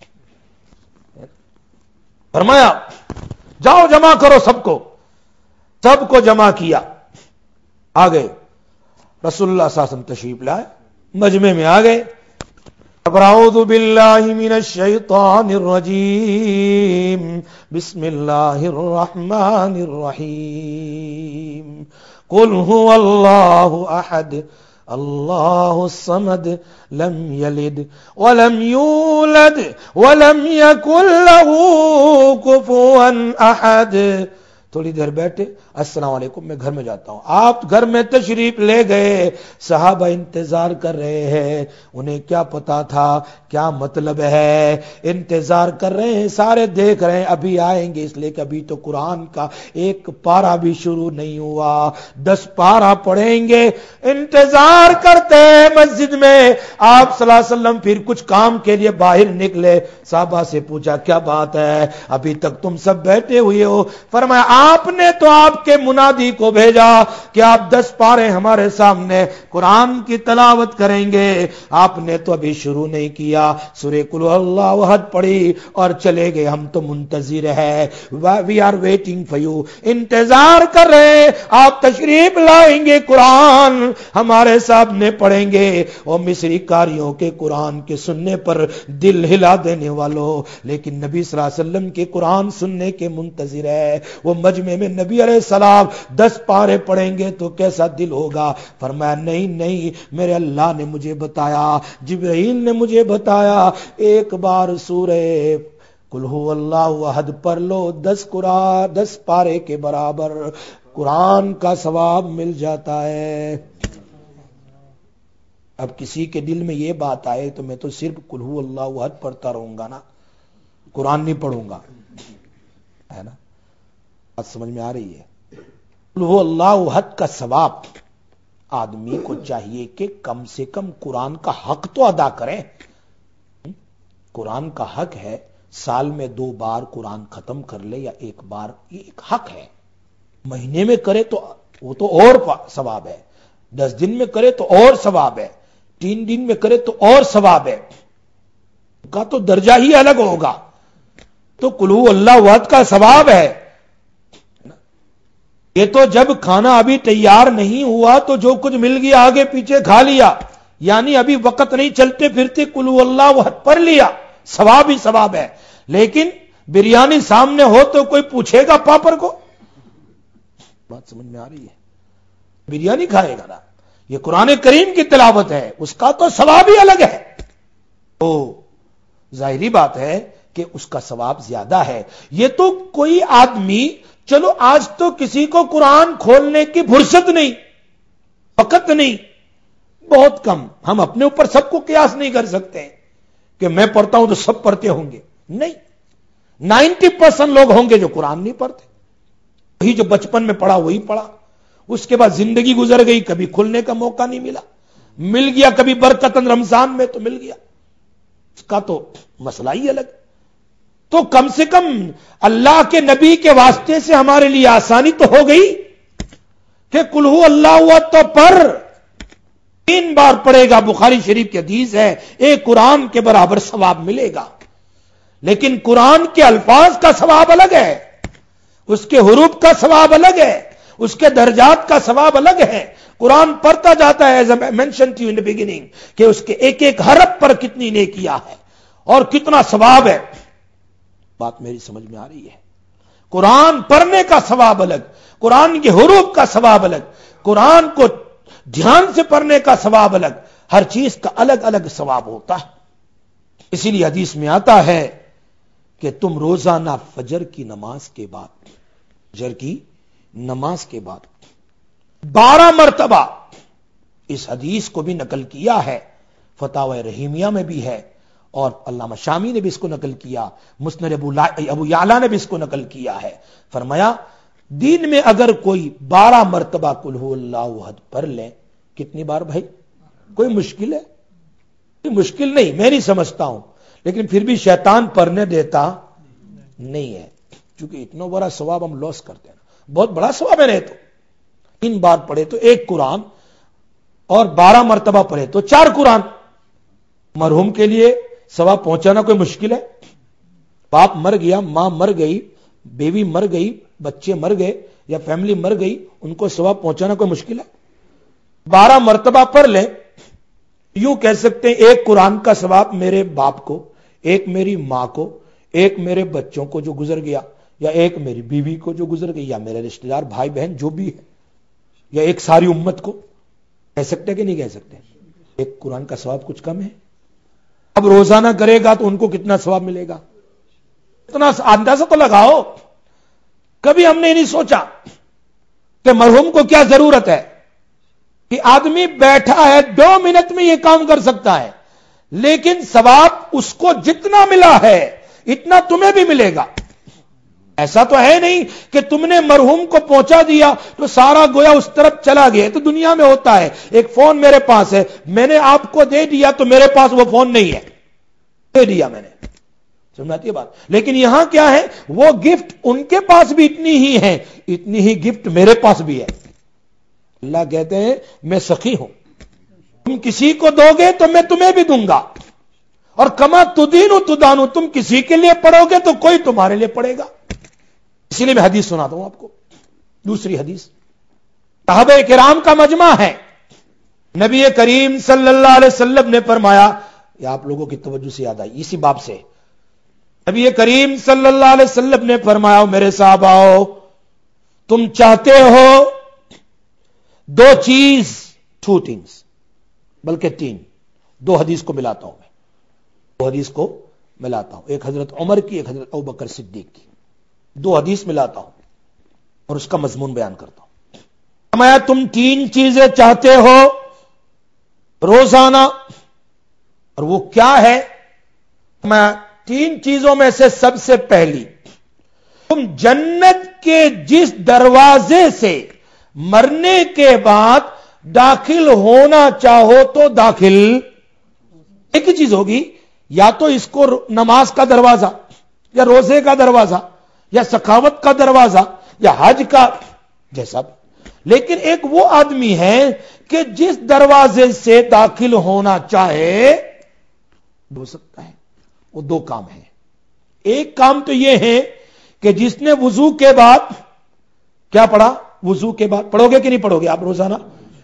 فرمایا جاؤ جمع کرو سب کو جمع کیا. آگے رسول اللہ صلی اللہ علیہ وسلم تشریف لائے, مجمع میں آ گئے. اعوذ باللہ من الشیطان الرجیم بسم اللہ الرحمن الرحیم قل هو اللہ احد اللہ الصمد لم یلد ولم یولد ولم یکن له کفوا احد. تھوڑی دیر بیٹھے, السلام علیکم میں گھر میں جاتا ہوں. آپ گھر میں تشریف لے گئے, صحابہ انتظار کر رہے ہیں. انہیں کیا پتا تھا کیا مطلب ہے, انتظار کر رہے ہیں, سارے دیکھ رہے ہیں ابھی آئیں گے, اس لیے کہ ابھی تو قرآن کا ایک پارہ بھی شروع نہیں ہوا, 10 پارہ پڑھیں گے. انتظار کرتے ہیں مسجد میں. آپ صلی اللہ علیہ وسلم پھر کچھ کام کے لیے باہر نکلے, صحابہ سے پوچھا کیا بات ہے, ابھی تک تم سب بیٹھے ہوئے ہو؟ فرمایا آپ نے تو آپ کے منادی کو بھیجا کہ آپ 10 پارے ہمارے سامنے قرآن کی تلاوت کریں گے, آپ نے تو ابھی شروع نہیں کیا. سورہ قل هو اللہ احد پڑھی اور چلے گئے. ہم تو منتظر ہیں, we are waiting for you, انتظار کر رہے آپ تشریف لائیں گے, قرآن ہمارے سامنے پڑھیں گے. اور مصری کاریوں کے قرآن کے سننے پر دل ہلا دینے والوں, لیکن نبی صلی اللہ علیہ وسلم کے قرآن سننے کے منتظر ہے. وہ مجمع میں نبی علیہ السلام 10 پارے پڑھیں گے تو کیسا دل ہوگا. فرمایا نہیں, میرے اللہ نے مجھے بتایا, جبرائیل نے مجھے بتایا, ایک بار سورہ قل هو اللہ احد پڑھ لو, 10 پارے کے برابر قرآن کا ثواب مل جاتا ہے. اب کسی کے دل میں یہ بات آئے تو میں تو صرف قل هو اللہ احد پڑھتا رہوں گا نا, قرآن نہیں پڑھوں گا, ہے نا؟ بات سمجھ میں آ رہی ہے؟ قل هو اللہ احد کا ثواب آدمی کو چاہیے کہ کم سے کم قرآن کا حق تو ادا کریں. قرآن کا حق ہے سال میں 2 بار قرآن ختم کر لے یا 1 بار, یہ ایک حق ہے. مہینے میں کرے تو وہ تو اور ثواب ہے, 10 دن میں کرے تو اور ثواب ہے, 3 دن میں کرے تو اور ثواب ہے, کا تو درجہ ہی الگ ہوگا. تو قل هو اللہ احد کا ثواب ہے. یہ تو جب کھانا ابھی تیار نہیں ہوا تو جو کچھ مل گیا آگے پیچھے کھا لیا, یعنی ابھی وقت نہیں چلتے پھرتے قل هو اللہ احد پڑھ لیا, ثواب ہی ثواب ہے. لیکن بریانی سامنے ہو تو کوئی پوچھے گا پاپڑ کو؟ بات سمجھ میں آ رہی ہے؟ بریانی کھائے گا نا. یہ قرآن کریم کی تلاوت ہے, اس کا تو ثواب ہی الگ ہے. تو ظاہری بات ہے کہ اس کا ثواب زیادہ ہے. یہ تو کوئی آدمی, چلو آج تو کسی کو قرآن کھولنے کی فرصت نہیں, وقت نہیں, بہت کم, ہم اپنے اوپر سب کو قیاس نہیں کر سکتے کہ میں پڑھتا ہوں تو سب پڑھتے ہوں گے, نہیں. 90% لوگ ہوں گے جو قرآن نہیں پڑھتے, وہی جو بچپن میں پڑھا وہی پڑھا, اس کے بعد زندگی گزر گئی, کبھی کھلنے کا موقع نہیں ملا, مل گیا کبھی برکتن رمضان میں تو مل گیا, اس کا تو مسئلہ ہی الگ. تو کم سے کم اللہ کے نبی کے واسطے سے ہمارے لیے آسانی تو ہو گئی کہ قل هو اللہ احد تو پر 3 بار پڑھے گا, بخاری شریف کی حدیث ہے, ایک قرآن کے برابر ثواب ملے گا. لیکن قرآن کے الفاظ کا ثواب الگ ہے, اس کے حروف کا ثواب الگ ہے, اس کے درجات کا ثواب الگ ہے. قرآن پڑھتا جاتا ہے, as I mentioned to you in the beginning, کہ اس کے ایک حرف پر کتنی نیکیاں ہے اور کتنا ثواب ہے. بات میری سمجھ میں آ رہی ہے؟ قرآن پڑھنے کا ثواب الگ, قرآن کے حروف کا ثواب الگ, قرآن کو دھیان سے پڑھنے کا ثواب الگ, ہر چیز کا الگ الگ ثواب ہوتا ہے. اسی لیے حدیث میں آتا ہے کہ تم روزانہ فجر کی نماز کے بعد, فجر کی نماز کے بعد 12 مرتبہ, اس حدیث کو بھی نقل کیا ہے, فتاوی رحیمیہ میں بھی ہے, اور علامہ شامی نے بھی اس کو نقل کیا, مسند ابو یعلا نے بھی اس کو نقل کیا ہے. فرمایا دین میں اگر کوئی 12 مرتبہ قل هو اللہ احد پڑھ لے, کتنی بار بھائی؟ کوئی مشکل ہے؟ کوئی مشکل نہیں, میں نہیں سمجھتا ہوں, لیکن پھر بھی شیطان پڑھنے دیتا نہیں ہے, کیونکہ اتنا بڑا ثواب ہم لاس کرتے ہیں. بہت بڑا ثواب ہے. تو 3 بار پڑھے تو 1 قرآن, اور 12 مرتبہ پڑھے تو 4 قرآن. مرحوم کے لیے सवाब पहुंचाना कोई मुश्किल है? बाप मर गया, मां मर गई, बेवी मर गई, बच्चे मर गए या फैमिली मर गई, उनको सवाब पहुंचाना कोई मुश्किल है? 12 मर्तबा पढ़ ले, यूं कह सकते हैं एक कुरान का सवाब मेरे बाप को, एक मेरी मां को, एक मेरे बच्चों को जो गुजर गया, या एक मेरी बीवी को जो गुजर गई, या मेरे रिश्तेदार भाई बहन जो भी है, या एक सारी उम्मत को। कह सकते कि नहीं कह सकते? एक कुरान का सवाब कुछ कम है? अब रोजाना करेगा तो उनको कितना सवाब मिलेगा? इतना अंदाजा तो लगाओ। कभी हमने नहीं सोचा कि मरहूम को क्या जरूरत है कि आदमी बैठा है 2 मिनट में यह काम कर सकता है, लेकिन सवाब उसको जितना मिला है इतना तुम्हें भी मिलेगा। ऐसा तो है नहीं कि तुमने मरहूम को पहुंचा दिया तो सारा गोया उस तरफ चला गया। तो दुनिया में होता है, एक फोन मेरे पास है, मैंने आपको दे दिया तो मेरे पास वो फोन नहीं है, दे दिया मैंने, समझाती है बात। लेकिन यहां क्या है, वो गिफ्ट उनके पास भी इतनी ही है, इतनी ही गिफ्ट मेरे पास भी है। अल्लाह कहते हैं मैं सखी हूं, तुम किसी को दोगे तो मैं तुम्हें भी दूंगा, और कमा तुदीनु तुदानु, तुम किसी के लिए पढ़ोगे तो कोई तुम्हारे लिए पढ़ेगा। इसलिए मैं हदीस सुनाता हूं आपको। दूसरी हदीस सहाबे किराम का मजमा है, नबी करीम सल्लल्लाहु अलैहि वसल्लम ने फरमाया, यह आप लोगों की तवज्जो से याद आई इसी बाब से, नबी करीम सल्लल्लाहु अलैहि वसल्लम ने फरमाया, मेरे साहबाओ तुम चाहते हो 2 चीज, 2 थिंग्स, बल्कि 3, 2 हदीस को मिलाता हूं मैं, 2 हदीस को मिलाता हूं, एक हजरत उमर की, एक हजरत अबू बकर सिद्दीक की, 2 हदीस मिलाता हूं और उसका मजमून बयान करता हूं। फरमाया तुम 3 चीजें चाहते हो रोजाना, और वो क्या है? मैं 3 चीजों में से सबसे पहली, तुम जन्नत के जिस दरवाजे से मरने के बाद दाखिल होना चाहो तो दाखिल, एक ही चीज होगी, या तो इसको नमाज का दरवाजा, या रोजे का दरवाजा, या सखावत का दरवाजा, या हज का, जैसा भी। लेकिन एक वो आदमी है कि जिस दरवाजे से दाखिल होना चाहे हो सकता है। वो 2 काम है। एक काम तो यह है कि जिसने वुजू के बाद क्या पढ़ा, वुजू के बाद पढ़ोगे कि नहीं पढ़ोगे आप रोजाना?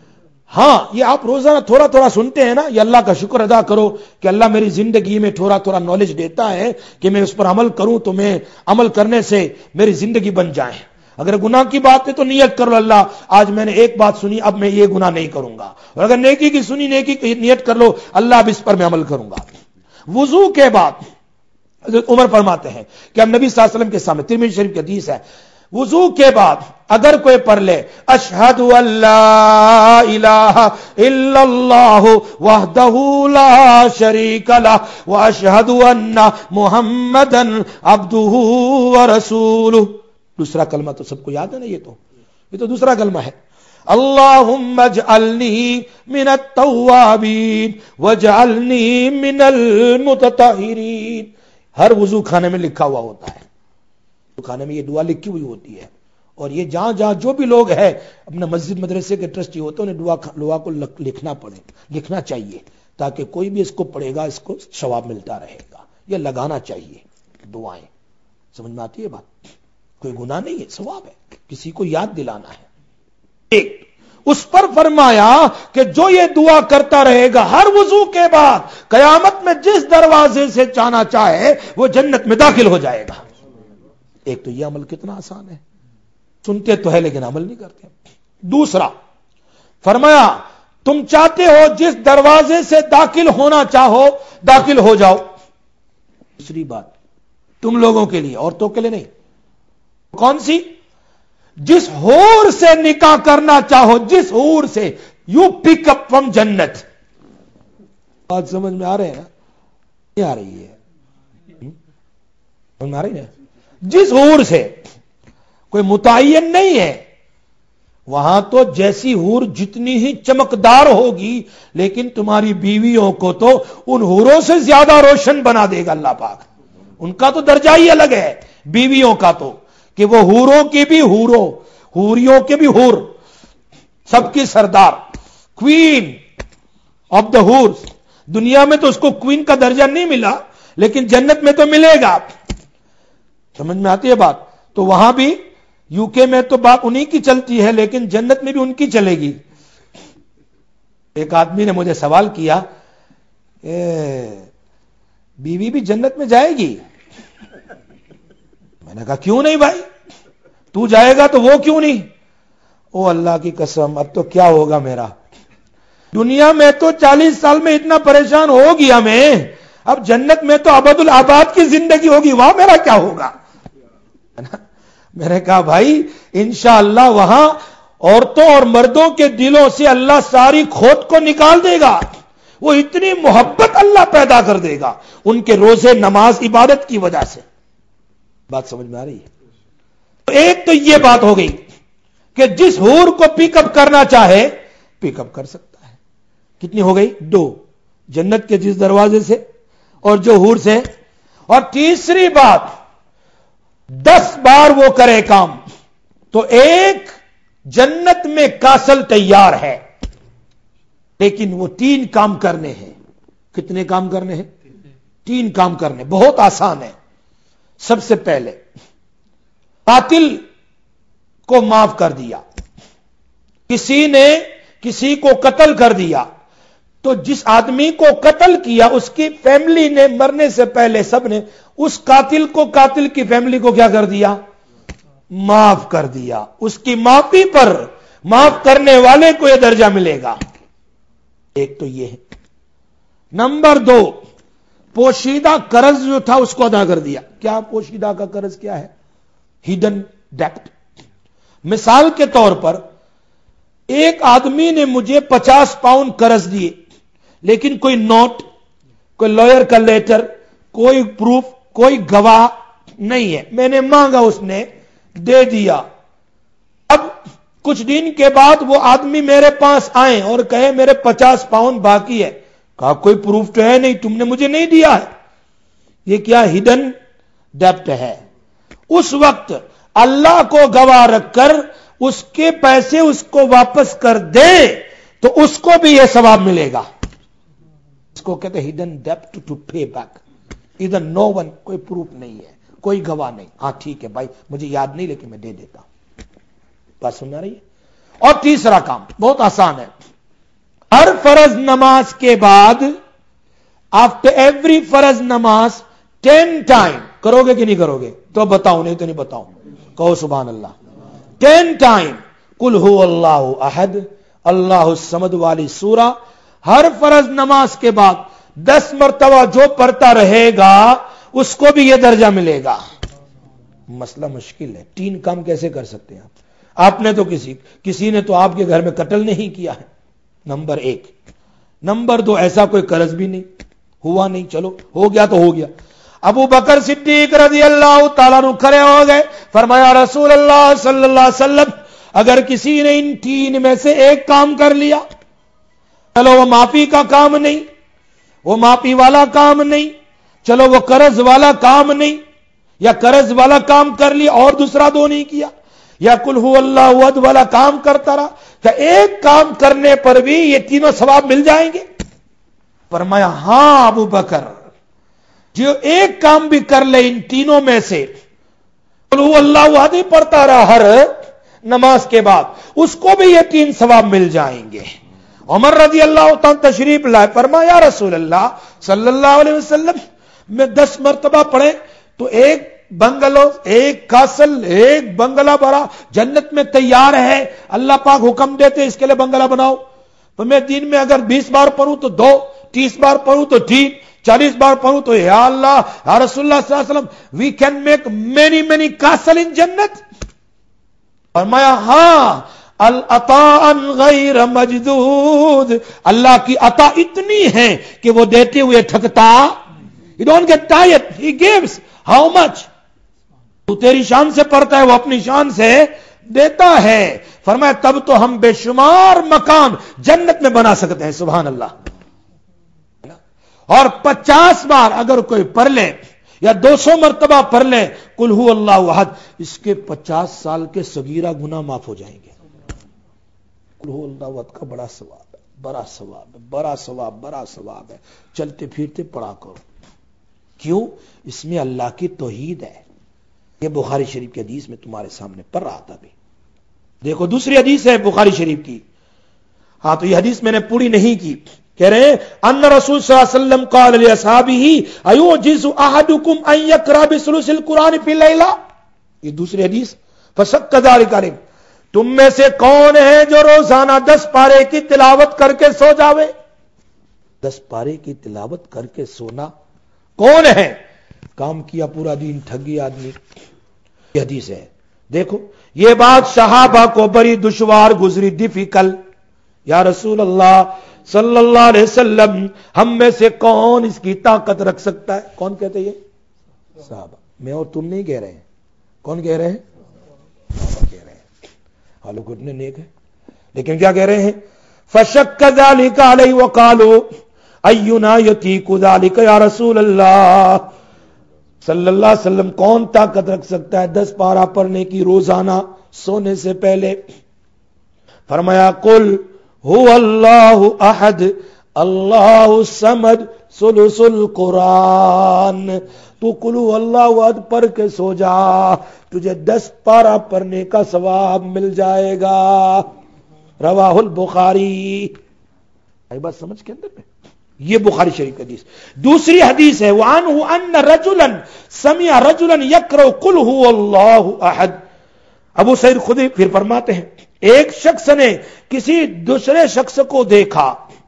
हां, ये आप रोजाना थोड़ा थोड़ा सुनते हैं ना, ये अल्लाह का शुक्र अदा करो कि अल्लाह मेरी जिंदगी में थोड़ा थोड़ा नॉलेज देता है कि मैं उस पर अमल करूं, तो मैं अमल करने से मेरी जिंदगी बन जाए। अगर गुनाह की बात है तो नियत करो, अल्लाह आज मैंने एक बात सुनी, अब मैं ये गुनाह नहीं करूंगा। और अगर नेकी की सुनी, नेकी की नियत कर लो, अल्लाह अब इस पर मैं अमल करूंगा। वुजू के बाद हज़रत उमर फरमाते हैं कि हम नबी सल्लल्लाहु अलैहि वसल्लम के सामने, तिरमिज़ी शरीफ की हदीस है, वुजू के बाद अगर कोई पढ़ ले, अशहदु अल्ला इलाहा इल्लल्लाह वहदहू ला शरीका लहु व अशहदु अन्ना मुहम्मदन अब्दुहू व रसूलुहु। दूसरा कलमा तो सबको याद है ना, ये तो दूसरा कलमा है। अल्लाहुम्मा जअलनी मिनत तव्वाबीन वजअलनी मिनल मुततहिरीन। हर वुजू खाने में लिखा हुआ होता है, तो खाने में ये दुआ लिखी हुई होती है। और ये जहां जहां जो भी लोग हैं अपने मस्जिद मदरसे के ट्रस्टी होते हैं, उन्हें दुआ को लिखना चाहिए, ताकि कोई भी इसको पढ़ेगा इसको सवाब मिलता रहेगा। ये लगाना चाहिए दुआएं। समझ में आती है बात? कोई गुनाह नहीं है, सवाब है, किसी को याद दिलाना है। एक उस पर फरमाया कि जो ये दुआ करता रहेगा हर वुजू के बाद, कयामत में जिस दरवाजे से जाना चाहे वो जन्नत में दाखिल हो जाएगा। एक तो ये अमल कितना आसान है, सुनते तो है लेकिन अमल नहीं करते। दूसरा फरमाया तुम चाहते हो जिस दरवाजे से दाखिल होना चाहो दाखिल हो जाओ। दूसरी बात तुम लोगों के लिए, औरतों के लिए नहीं। कौन सी? जिस हूर से निकाह करना चाहो, जिस हूर से, यू पिक अप फ्रॉम जन्नत। बात समझ में आ रहे हैं ना? नहीं आ रही है? समझ में आ रही है? जिस हूर से, कोई मुतय्यन नहीं है वहां, तो जैसी हूर जितनी ही चमकदार होगी, लेकिन तुम्हारी बीवियों को तो उन हूरों से ज्यादा रोशन बना देगा अल्लाह पाक। उनका तो दर्जा ही अलग है बीवियों का, तो कि वो हूरों की भी हूरों, हूरियों के भी हूर, सबकी सरदार, क्वीन ऑफ द हूर्स, دنیا میں تو اس کو کوئین کا درجہ نہیں ملا، لیکن جنت میں تو ملے گا. سمجھ میں آتی ہے بات؟ تو وہاں بھی یو کے میں تو بات انہی کی چلتی ہے، لیکن جنت میں بھی ان کی چلے گی. ایک آدمی نے مجھے سوال کیا، بیوی بھی جنت میں جائے گی؟ میں نے کہا کیوں نہیں بھائی، تو جائے گا تو وہ کیوں نہیں؟ او اللہ کی قسم، اب تو کیا ہوگا میرا. دنیا میں تو 40 سال میں اتنا پریشان ہو گیا میں، اب جنت میں تو ابد الآباد کی زندگی ہوگی، وہاں میرا کیا ہوگا؟ میں نے کہا بھائی انشاءاللہ وہاں عورتوں اور مردوں کے دلوں سے اللہ ساری کھوٹ کو نکال دے گا. وہ اتنی محبت اللہ پیدا کر دے گا ان کے روزے نماز عبادت کی وجہ سے. بات سمجھ میں آ رہی ہے؟ تو ایک تو یہ بات ہو گئی کہ جس حور کو پک اپ کرنا چاہے پک اپ کر سکتا ہے. کتنی ہو گئی؟ 2. جنت کے جس دروازے سے اور جو حور سے. اور تیسری بات 10 بار وہ کرے کام تو ایک جنت میں کاسل تیار ہے، لیکن وہ 3 کام کرنے ہیں. کتنے کام کرنے ہیں؟ 3 کام کرنے. بہت آسان ہے. سب سے پہلے قاتل کو معاف کر دیا. کسی نے کسی کو قتل کر دیا تو جس آدمی کو قتل کیا اس کی فیملی نے مرنے سے پہلے سب نے اس قاتل کو، قاتل کی فیملی کو کیا کر دیا؟ معاف کر دیا. اس کی معافی پر معاف کرنے والے کو یہ درجہ ملے گا. ایک تو یہ ہے. نمبر 2، پوشیدہ قرض جو تھا اس کو ادا کر دیا. کیا پوشیدہ کا قرض کیا ہے؟ ہڈن ڈیپٹ. مثال کے طور پر ایک آدمی نے مجھے 50 پاؤنڈ قرض دیے، لیکن کوئی نوٹ، کوئی لائر کا لیٹر، کوئی پروف، کوئی گواہ نہیں ہے. میں نے مانگا، اس نے دے دیا. اب کچھ دن کے بعد وہ آدمی میرے پاس آئے اور کہے میرے 50 پاؤنڈ باقی ہے. کہا کوئی پروف تو ہے نہیں، تم نے مجھے نہیں دیا ہے. یہ کیا ہڈن ڈیپٹ ہے. اس وقت اللہ کو گواہ رکھ کر اس کے پیسے اس کو واپس کر دے تو اس کو بھی یہ ثواب ملے گا. اس کو کہتے ہیں ہڈن ڈیپٹ ٹو پے بیک. ادھر نو ون، کوئی پروف نہیں ہے، کوئی گواہ نہیں. ہاں ٹھیک ہے بھائی مجھے یاد نہیں لیکن میں دے دیتا ہوں. بات سمجھ آ رہی ہے؟ اور تیسرا کام بہت آسان ہے. ہر فرض نماز کے بعد آفٹر ایوری فرض نماز 10 ٹائم کرو گے کہ نہیں کرو گے؟ تو بتاؤ، نہیں تو نہیں بتاؤ. کہو سبحان اللہ. 10 ٹائم قل هو اللہ احد اللہ الصمد والی سورہ ہر فرض نماز کے بعد 10 مرتبہ جو پڑھتا رہے گا اس کو بھی یہ درجہ ملے گا. مسئلہ مشکل ہے. 3 کام کیسے کر سکتے ہیں آپ نے تو کسی نے تو آپ کے گھر میں قتل نہیں کیا ہے. نمبر 1. نمبر 2، ایسا کوئی قرض بھی نہیں ہوا. نہیں، چلو ہو گیا تو ہو گیا. ابو بکر صدیق رضی اللہ تعالیٰ عنہ کھڑے ہو گئے، فرمایا رسول اللہ صلی اللہ علیہ وسلم اگر کسی نے ان 3 میں سے ایک کام کر لیا، چلو وہ معافی کا کام نہیں، وہ معافی والا کام نہیں، چلو وہ قرض والا کام نہیں، یا قرض والا کام کر لیا اور دوسرا 2 نہیں کیا، یا قل هو اللہ احد والا کام کرتا رہا، کہ ایک کام کرنے پر بھی یہ تینوں ثواب مل جائیں گے؟ فرمایا ہاں ابو بکر، جو ایک کام بھی کر لے ان تینوں میں سے، قل هو اللہ احد ہی پڑھتا رہا ہر نماز کے بعد، اس کو بھی یہ 3 ثواب مل جائیں گے. عمر رضی اللہ تعالیٰ تشریف لائے، فرمایا یا رسول اللہ صلی اللہ علیہ وسلم میں 10 مرتبہ پڑھے تو ایک بنگلو، ایک کاسل، ایک بنگلہ بڑا جنت میں تیار ہے. اللہ پاک حکم دیتے اس کے لیے بنگلہ بناؤ. تو میں دن میں اگر 20 بار پڑھوں تو 2، 30 بار پڑھوں تو 3، 40 بار پڑھوں تو یا اللہ یا رسول اللہ صلی اللہ علیہ وسلم we can make many castle in جنت. فرمایا ہاں العطاء غیر مجدود، اللہ کی عطا اتنی ہے کہ وہ دیتے ہوئے تھکتا. You don't get tired. He gives. How much? تو تیری شان سے پڑھتا ہے، وہ اپنی شان سے دیتا ہے. فرمایا تب تو ہم بے شمار مکان جنت میں بنا سکتے ہیں. سبحان اللہ. اور 50 بار اگر کوئی پڑھ لے یا 200 مرتبہ پڑھ لے قل هو اللہ احد، اس کے 50 سال کے صغیرہ گناہ معاف ہو جائیں گے. قل هو اللہ احد کا بڑا ثواب ہے. بڑا ثواب ہے، بڑا ثواب، بڑا ثواب ہے، چلتے پھرتے پڑھا کرو۔ کیوں؟ اس میں اللہ کی توحید ہے۔ یہ بخاری شریف کی حدیث میں تمہارے سامنے پڑھ رہا تھا بھی۔ دیکھو دوسری حدیث ہے بخاری شریف کی، ہاں تو یہ حدیث میں نے پوری نہیں کی، کہہ رہے ہیں ان رسول صلی اللہ علیہ وسلم قال لاصحابہ ایوجز احدکم ان یقرأ بثلث القرآن فی اللیلہ، یہ دوسری حدیث، فشق ذلک علیہ، تم میں سے کون ہے جو روزانہ 10 پارے کی تلاوت کر کے سو جاوے؟ 10 پارے کی تلاوت کر کے سونا کون ہے؟ کام کیا پورا دن، ٹھگی آدمی۔ یہ حدیث ہے۔ دیکھو یہ بات صحابہ کو بڑی دشوار گزری، ڈیفیکلٹ، یا رسول اللہ صلی اللہ علیہ وسلم ہم میں سے کون اس کی طاقت رکھ سکتا ہے؟ کون کہتے ہیں یہ؟ صحابہ، میں اور تم نہیں کہہ رہے ہیں، کون کہہ رہے ہیں؟ صحابہ کہہ رہے ہیں۔ حالو گھٹنے نیک ہے، لیکن کیا کہہ رہے ہیں؟ فشک ذلک علیہ وقالوا اینا یطیق ذلک یا رسول اللہ صلی اللہ علیہ وسلم، کون طاقت رکھ سکتا ہے 10 پارہ پڑھنے کی روزانہ سونے سے پہلے؟ فرمایا قل هو اللہ احد اللہ الصمد ثلث القرآن، تو قل هو اللہ احد پڑھ کے سو جا، تجھے 10 پارہ پڑھنے کا ثواب مل جائے گا۔ رواہ البخاری۔ آئی بات سمجھ کے اندر میں؟ یہ بخاری شریف کی حدیث۔ دوسری حدیث ہے وعنہ ان رجلا سمع رجلا یقرأ قل هو اللہ احد، ابو سعید خدری پھر فرماتے ہیں ایک شخص نے کسی دوسرے شخص کو دیکھا،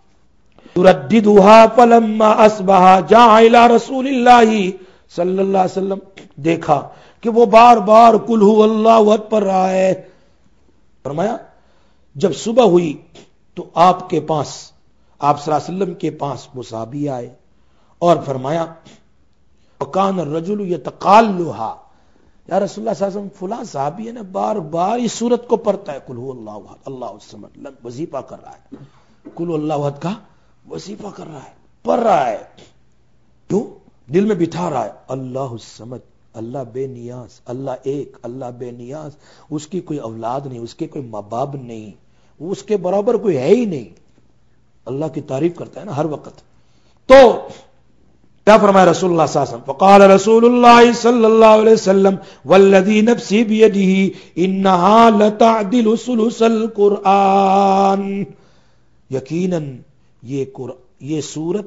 ترددها فلما اصبح جاء الى رسول اللہ صلی اللہ علیہ وسلم، دیکھا کہ وہ بار بار قل هو اللہ احد پڑھ رہا ہے۔ فرمایا جب صبح ہوئی تو آپ کے پاس، آپ صلی اللہ علیہ وسلم کے پاس وہ صحابی آئے اور فرمایا وکان الرجل یتقالها، یا رسول اللہ صلی اللہ علیہ وسلم فلاں صحابی ہے نا بار بار اس سورت کو پڑھتا ہے، قل هو اللہ احد اللہ الصمد، وظیفہ کر رہا ہے، قل هو اللہ احد کا وظیفہ کر رہا ہے، پڑھ رہا ہے، کیوں؟ دل میں بٹھا رہا ہے اللہ الصمد، اللہ بے نیاز، اللہ ایک، اللہ بے نیاز، اس کی کوئی اولاد نہیں، اس کے کوئی ماں باپ نہیں، اس کے برابر کوئی ہے ہی نہیں، اللہ کی تعریف کرتا ہے نا ہر وقت۔ تو کیا فرمایا رسول اللہ صلی اللہ علیہ وسلم؟ فقال رسول اللہ صلی اللہ علیہ وسلم والذی نفسی بیدہ انہا لتعدل ثلث القرآن، یقیناً یہ سورت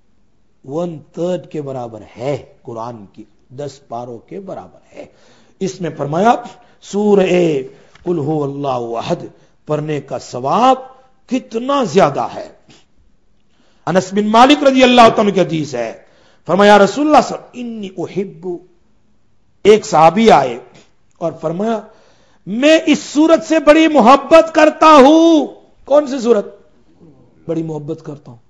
1/3 کے برابر ہے، قرآن کی 10 پاروں کے برابر ہے۔ اس میں فرمایا سورہ قل هو اللہ احد پڑھنے کا ثواب کتنا زیادہ ہے۔ انس بن مالک رضی اللہ تعالیٰ کی حدیث ہے، فرمایا رسول اللہ صلی اللہ علیہ وسلم انی احب، ایک صحابی آئے اور فرمایا میں اس سورت سے بڑی محبت کرتا ہوں۔ کون سی سورت؟ بڑی محبت کرتا ہوں۔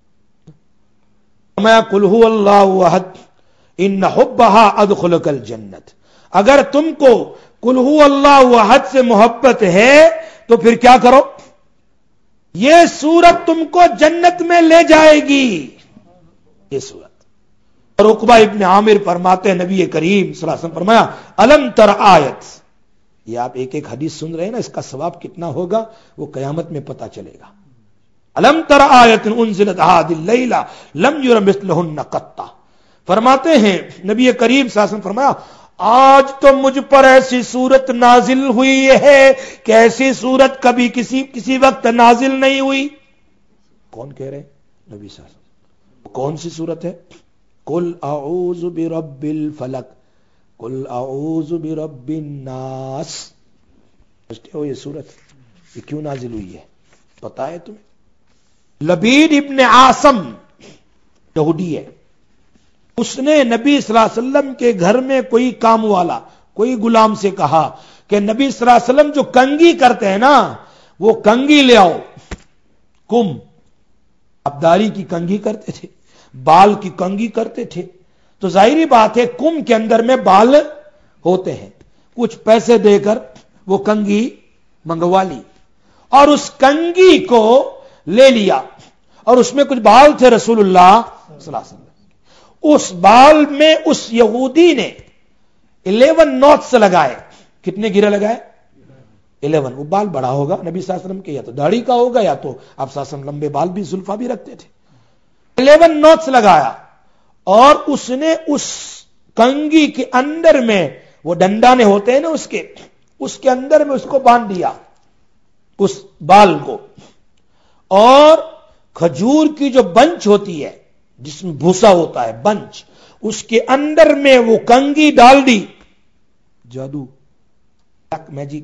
فرمایا قل هو اللہ احد ان حبها ادخلک الجنت، اگر تم کو قل هو اللہ احد سے محبت ہے تو پھر کیا کرو؟ یہ سورت تم کو جنت میں لے جائے گی، یہ سورت۔ اور عقبہ ابن عامر فرماتے ہیں نبی کریم صلی اللہ علیہ وسلم فرمایا الم تر آیت، یہ آپ ایک ایک حدیث سن رہے ہیں نا، اس کا ثواب کتنا ہوگا وہ قیامت میں پتہ چلے گا۔ الم تر آیت انزلت هذه الليلہ لم ير مثلهن قط، فرماتے ہیں نبی کریم صلی اللہ علیہ وسلم فرمایا آج تو مجھ پر ایسی صورت نازل ہوئی ہے کہ ایسی صورت کبھی کسی وقت نازل نہیں ہوئی۔ کون کہہ رہے ہیں؟ نبی صلی اللہ علیہ وسلم۔ کون سی صورت ہے؟ قل اعوذ برب الفلق، قل اعوذ برب الناس۔ سمجھتے ہو یہ صورت یہ کیوں نازل ہوئی ہے؟ پتا ہے تمہیں؟ لبید ابن عاصم یہودی ہے، اس نے نبی صلی اللہ علیہ وسلم کے گھر میں کوئی کام والا، کوئی غلام سے کہا کہ نبی صلی اللہ علیہ وسلم جو کنگھی کرتے ہیں نا وہ کنگھی لے آؤ، کم، اب داڑھی کی کنگھی کرتے تھے، بال کی کنگھی کرتے تھے، تو ظاہری بات ہے کم کے اندر میں بال ہوتے ہیں، کچھ پیسے دے کر وہ کنگھی منگوا لی اور اس کنگھی کو لے لیا اور اس میں کچھ بال تھے رسول اللہ صلی اللہ علیہ وسلم، اس بال میں اس یہودی نے 11 نوٹس لگائے۔ کتنے گرے لگائے؟ 11 وہ بال بڑا ہوگا نبی صلی اللہ علیہ وسلم کے، یا تو داڑھی کا ہوگا یا تو آپ صلی اللہ علیہ وسلم لمبے بال بھی زلفا بھی رکھتے تھے. 11 نوٹس لگایا اور اس نے اس کنگھی کے اندر میں وہ ڈنڈانے ہوتے ہیں نا اس کے اندر میں اس کو باندھ دیا اس بال کو، اور کھجور کی جو بنچ ہوتی ہے جس میں بھوسا ہوتا ہے بنچ، اس کے اندر میں وہ کنگھی ڈال دی. جادو، میجک.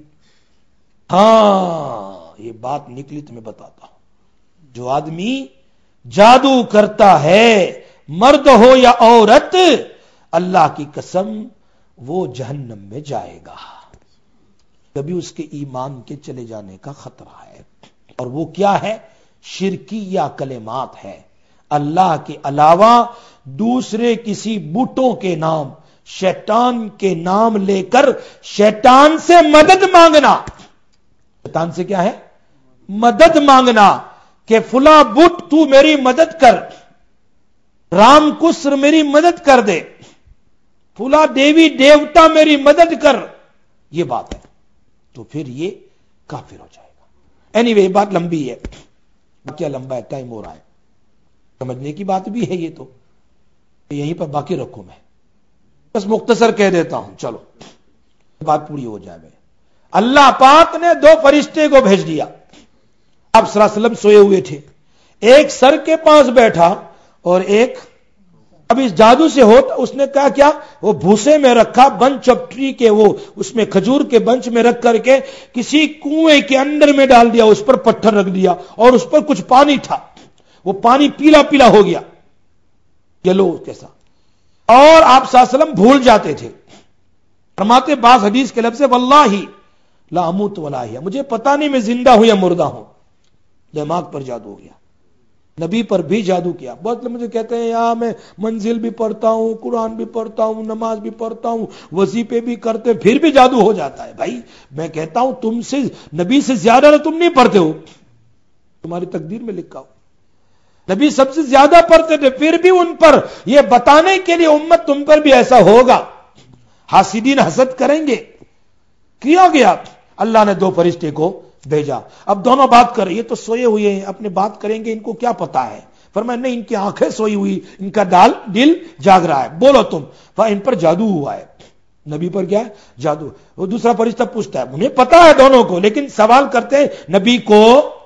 ہاں یہ بات نکلی تو میں بتاتا ہوں. جو آدمی جادو کرتا ہے مرد ہو یا عورت، اللہ کی قسم وہ جہنم میں جائے گا. کبھی اس کے ایمان کے چلے جانے کا خطرہ ہے. اور وہ کیا ہے؟ شرکیہ کلمات ہے. اللہ کے علاوہ دوسرے کسی بتوں کے نام، شیطان کے نام لے کر شیطان سے مدد مانگنا. شیطان سے کیا ہے؟ مدد مانگنا کہ فلاں بت تو میری مدد کر، رام کسر میری مدد کر دے، فلاں دیوی دیوتا میری مدد کر. یہ بات ہے تو پھر یہ کافر ہو جائے گا. اینی بات لمبی ہے، کیا لمبا ہے، ٹائم ہو رہا ہے، سمجھنے کی بات بھی ہے. یہ تو یہیں پر باقی رکھوں، میں بس مختصر کہہ دیتا ہوں، چلو بات پوری ہو جائے. اللہ پاک نے 2 فرشتے کو بھیج دیا. آپ صلی اللہ علیہ وسلم سوئے ہوئے تھے، ایک سر کے پاس بیٹھا اور ایک اب اس جادو سے ہوتا. اس نے کہا کیا؟ وہ بھوسے میں رکھا، بنچ آف ٹری کے، وہ اس میں کھجور کے بنچ میں رکھ کر کے کسی کنویں کے اندر میں ڈال دیا، اس پر پتھر رکھ دیا اور اس پر کچھ پانی تھا، وہ پانی پیلا پیلا ہو گیا، یلو کیسا. اور آپ صلی اللہ علیہ وسلم بھول جاتے تھے. فرماتے بعض حدیث کے لفظ واللہ لا اموت ولا احیا، مجھے پتا نہیں میں زندہ ہوں یا مردہ ہوں. دماغ پر جادو ہو گیا. نبی پر بھی جادو کیا. بہت لوگ مجھے کہتے ہیں یہاں میں منزل بھی پڑھتا ہوں، قرآن بھی پڑھتا ہوں، نماز بھی پڑھتا ہوں، وظیفے بھی کرتے، پھر بھی جادو ہو جاتا ہے. بھائی میں کہتا ہوں تم سے نبی سے زیادہ تو تم نہیں پڑھتے ہو، تمہاری تقدیر میں لکھا ہو. نبی سب سے زیادہ پڑھتے تھے، پھر بھی ان پر یہ بتانے کے لیے امت تم پر بھی ایسا ہوگا، حاسدین حسد کریں گے. کیا گیا، اللہ نے 2 فرشتے کو بھیجا. اب دونوں بات کر رہے، یہ تو سوئے ہوئے ہیں، اپنے بات کریں گے، ان کو کیا پتا ہے. فرمایا نہیں، ان کی آنکھیں سوئی ہوئی، ان کا دل جاگ رہا ہے. بولو تم. ان پر جادو ہوا ہے. نبی پر کیا ہے؟ جادو. وہ دوسرا فرشتہ پوچھتا ہے، انہیں پتا ہے دونوں کو، لیکن سوال کرتے ہیں نبی کو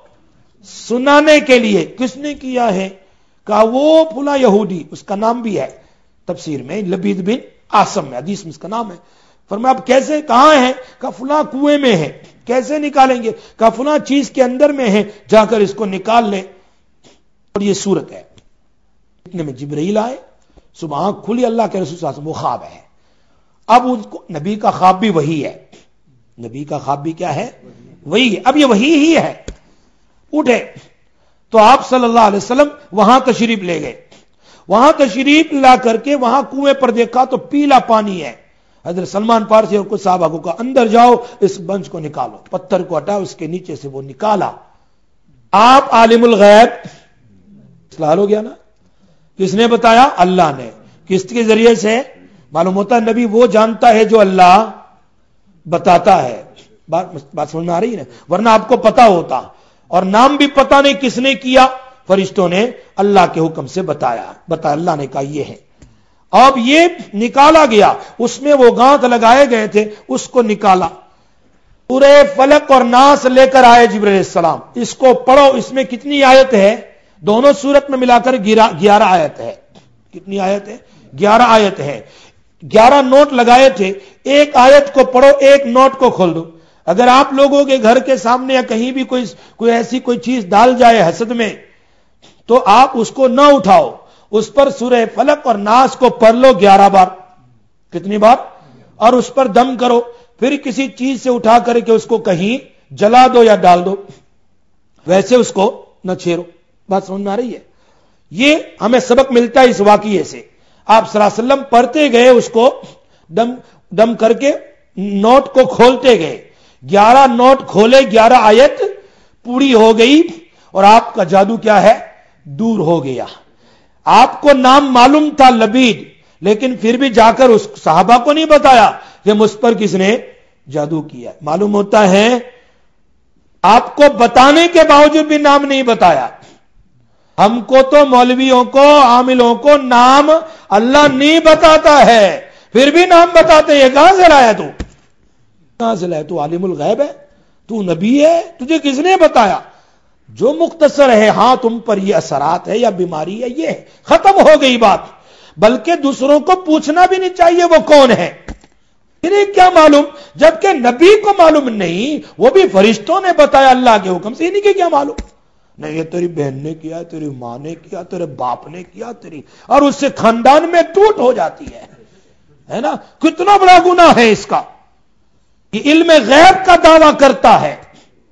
سنانے کے لیے. کس نے کیا ہے؟ کہا وہ فلاں یہودی، اس کا نام بھی ہے تفسیر میں لبید بن عاصم میں، حدیث میں اس کا نام ہے. فرمایا اب کیسے، کہاں ہے؟ کہا فلاں کنویں میں ہے. کیسے نکالیں گے؟ کہا فلاں چیز کے اندر میں ہے، جا کر اس کو نکال لے. اور یہ صورت ہے. اتنے میں جبرائیل آئے، صبح آنکھ کھلی، اللہ کے رسول صلی اللہ علیہ وسلم، وہ خواب ہے. اب ان کو نبی کا خواب بھی وہی ہے. نبی کا خواب بھی کیا ہے؟ وہی ہے. اب یہ وہی ہی ہے. اٹھے تو آپ صلی اللہ علیہ وسلم وہاں تشریف لے گئے. وہاں تشریف لا کر کے وہاں کنویں پر دیکھا تو پیلا پانی ہے. حضرت سلمان فارسی اور کچھ صحابہ کو کہا اندر جاؤ، اس بنچ کو نکالو. پتھر کو ہٹا، اس کے نیچے سے وہ نکالا. آپ عالم الغیب، اصلاح ہو گیا نا. کس نے بتایا؟ اللہ نے. کس کے ذریعے سے؟ معلوم ہوتا ہے نبی وہ جانتا ہے جو اللہ بتاتا ہے. بات سمجھ میں آ رہی ہے نا؟ ورنہ آپ کو پتا ہوتا. اور نام بھی پتا نہیں کس نے کیا، فرشتوں نے اللہ کے حکم سے بتایا. اللہ نے کہا یہ ہے. اب یہ نکالا گیا، اس میں وہ گانٹھ لگائے گئے تھے، اس کو نکالا. سورہ فلق اور ناس لے کر آئے جبرائیل علیہ السلام. اس کو پڑھو. اس میں کتنی آیت ہے؟ دونوں سورت میں ملا کر 11 آیت ہے. کتنی آیت ہے؟ 11 آیت ہے. 11 نوٹ لگائے تھے. ایک آیت کو پڑھو، ایک نوٹ کو کھول دو. اگر آپ لوگوں کے گھر کے سامنے یا کہیں بھی کوئی ایسی کوئی چیز ڈال جائے حسد میں، تو آپ اس کو نہ اٹھاؤ. اس پر سورہ فلق اور ناس کو پڑھ لو 11 بار. کتنی بار؟ اور اس پر دم کرو. پھر کسی چیز سے اٹھا کر کے اس کو کہیں جلا دو یا ڈال دو، ویسے اس کو نہ چھیڑو. بات سمجھ میں آ رہی ہے؟ یہ ہمیں سبق ملتا ہے اس واقعے سے. آپ صلی اللہ علیہ وسلم پڑھتے گئے، اس کو دم کر کے نوٹ کو کھولتے گئے. 11 نوٹ کھولے، 11 آیت پوری ہو گئی اور آپ کا جادو کیا ہے؟ دور ہو گیا. آپ کو نام معلوم تھا لبید، لیکن پھر بھی جا کر اس صحابہ کو نہیں بتایا کہ مجھ پر کس نے جادو کیا. معلوم ہوتا ہے آپ کو بتانے کے باوجود بھی نام نہیں بتایا. ہم کو تو مولویوں کو عاملوں کو نام اللہ نہیں بتاتا ہے, پھر بھی نام بتاتے ہیں. کہاں سے لایا تو؟ کہاں سے لایا تو؟ عالم الغیب ہے تو؟ نبی ہے؟ تجھے کس نے بتایا؟ جو مختصر ہے ہاں تم پر یہ اثرات ہے یا بیماری ہے, یہ ہے, ختم ہو گئی بات. بلکہ دوسروں کو پوچھنا بھی نہیں چاہیے وہ کون ہے, انہیں کیا معلوم, جبکہ نبی کو معلوم نہیں, وہ بھی فرشتوں نے بتایا اللہ کے حکم سے, انہیں کے کیا معلوم. نہیں یہ تیری بہن نے کیا, تیری ماں نے کیا, تیرے باپ نے کیا, تیری, اور اس سے خاندان میں ٹوٹ ہو جاتی ہے نا. کتنا بڑا گناہ ہے اس کا. یہ علم غیب کا دعویٰ کرتا ہے,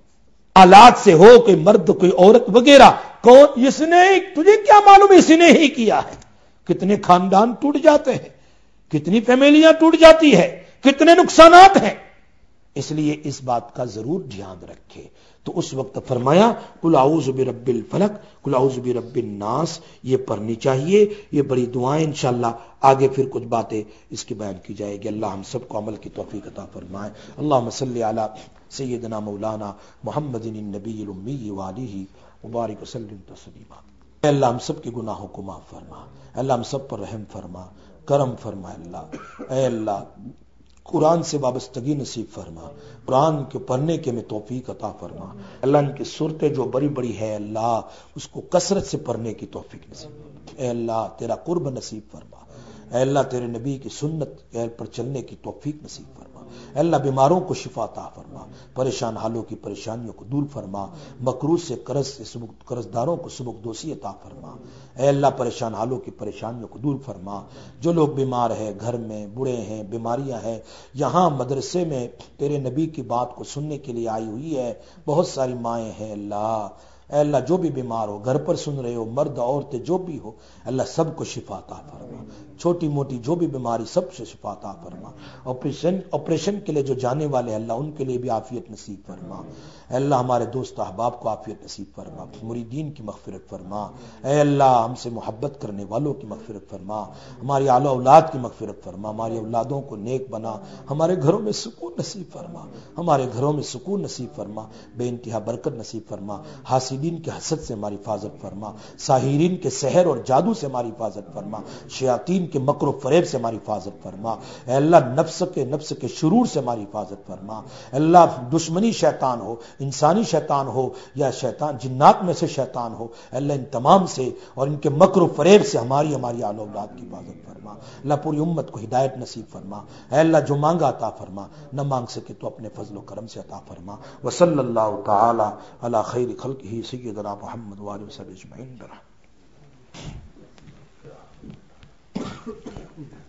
حالات سے ہو, کوئی مرد کوئی عورت وغیرہ, کون اس نے, تجھے کیا معلوم اسی نے ہی کیا ہے. کتنے خاندان ٹوٹ جاتے ہیں, کتنی فیملیاں ٹوٹ جاتی ہے, کتنے نقصانات ہیں. اس لیے اس بات کا ضرور دھیان رکھے. تو اس وقت فرمایا قل اعوذ برب الفلق, قل اعوذ برب الناس, یہ پڑھنی چاہیے. یہ بڑی دعائیں انشاءاللہ آگے پھر کچھ باتیں اس کی بیان کی جائے گی. اللہ ہم سب کو عمل کی توفیق عطا فرمائے. اللہم صلی علی سیدنا مولانا محمد النبی الامی وآلہ مبارک وسلم تسلیما. اے اللہ ہم سب کے گناہوں کو معاف فرما, اللہ ہم سب پر رحم فرما, کرم فرما. اللہ اے اللہ قرآن سے وابستگی نصیب فرما, قرآن کے پڑھنے کے میں توفیق عطا فرما. اللہ ان کی صورتیں جو بڑی بڑی ہے اللہ اس کو کثرت سے پڑھنے کی توفیق نصیب فرما. اے اللہ تیرا قرب نصیب فرما. اے اللہ تیرے نبی کی سنت پر چلنے کی توفیق نصیب فرما. اے اللہ بیماروں کو شفا عطا فرما, پریشان حالوں کی پریشانیوں کو دور فرما, مقروض سے قرض داروں کو سبک دوسی عطا فرما. اے اللہ پریشان حالوں کی پریشانیوں کو دور فرما. جو لوگ بیمار ہیں, گھر میں بوڑھے ہیں, بیماریاں ہیں, یہاں مدرسے میں تیرے نبی کی بات کو سننے کے لیے آئی ہوئی ہے, بہت ساری مائیں ہیں اللہ. اے اللہ جو بھی بیمار ہو, گھر پر سن رہے ہو, مرد عورتیں جو بھی ہو, اللہ سب کو شفا عطا فرما. چھوٹی موٹی جو بھی بیماری سب سے شفا عطا فرما. آپریشن کے لیے جو جانے والے اللہ ان کے لیے بھی عافیت نصیب فرما. اے اللہ ہمارے دوست احباب کو عافیت نصیب فرما, مریدین کی مغفرت فرما. اے اللہ ہم سے محبت کرنے والوں کی مغفرت فرما, ہماری اعلی اولاد کی مغفرت فرما, ہماری اولادوں کو نیک بنا, ہمارے گھروں میں سکون نصیب فرما, ہمارے گھروں میں سکون نصیب فرما, بے انتہا برکت نصیب فرما. حاسدین کے حسد سے ہماری حفاظت فرما, ساحرین کے سحر اور جادو سے ہماری حفاظت فرما, شیاطین کے مکر و فریب سے ہماری حفاظت فرما. اے اللہ نفس کے شرور سے ہماری حفاظت فرما. اللہ دشمنی شیطان ہو, انسانی شیطان ہو یا شیطان جنات میں سے شیطان ہو, اللہ ان تمام سے اور ان کے مکر و فریب سے ہماری اعلی اولاد کی حفاظت فرما. اللہ پوری امت کو ہدایت نصیب فرما. اے اللہ جو مانگا عطا فرما, نہ مانگ سکے تو اپنے فضل و کرم سے عطا فرما. وصلی اللہ تعالی علی خیر خلقہ سیدنا محمد وآلہ وصحبہ اجمعین.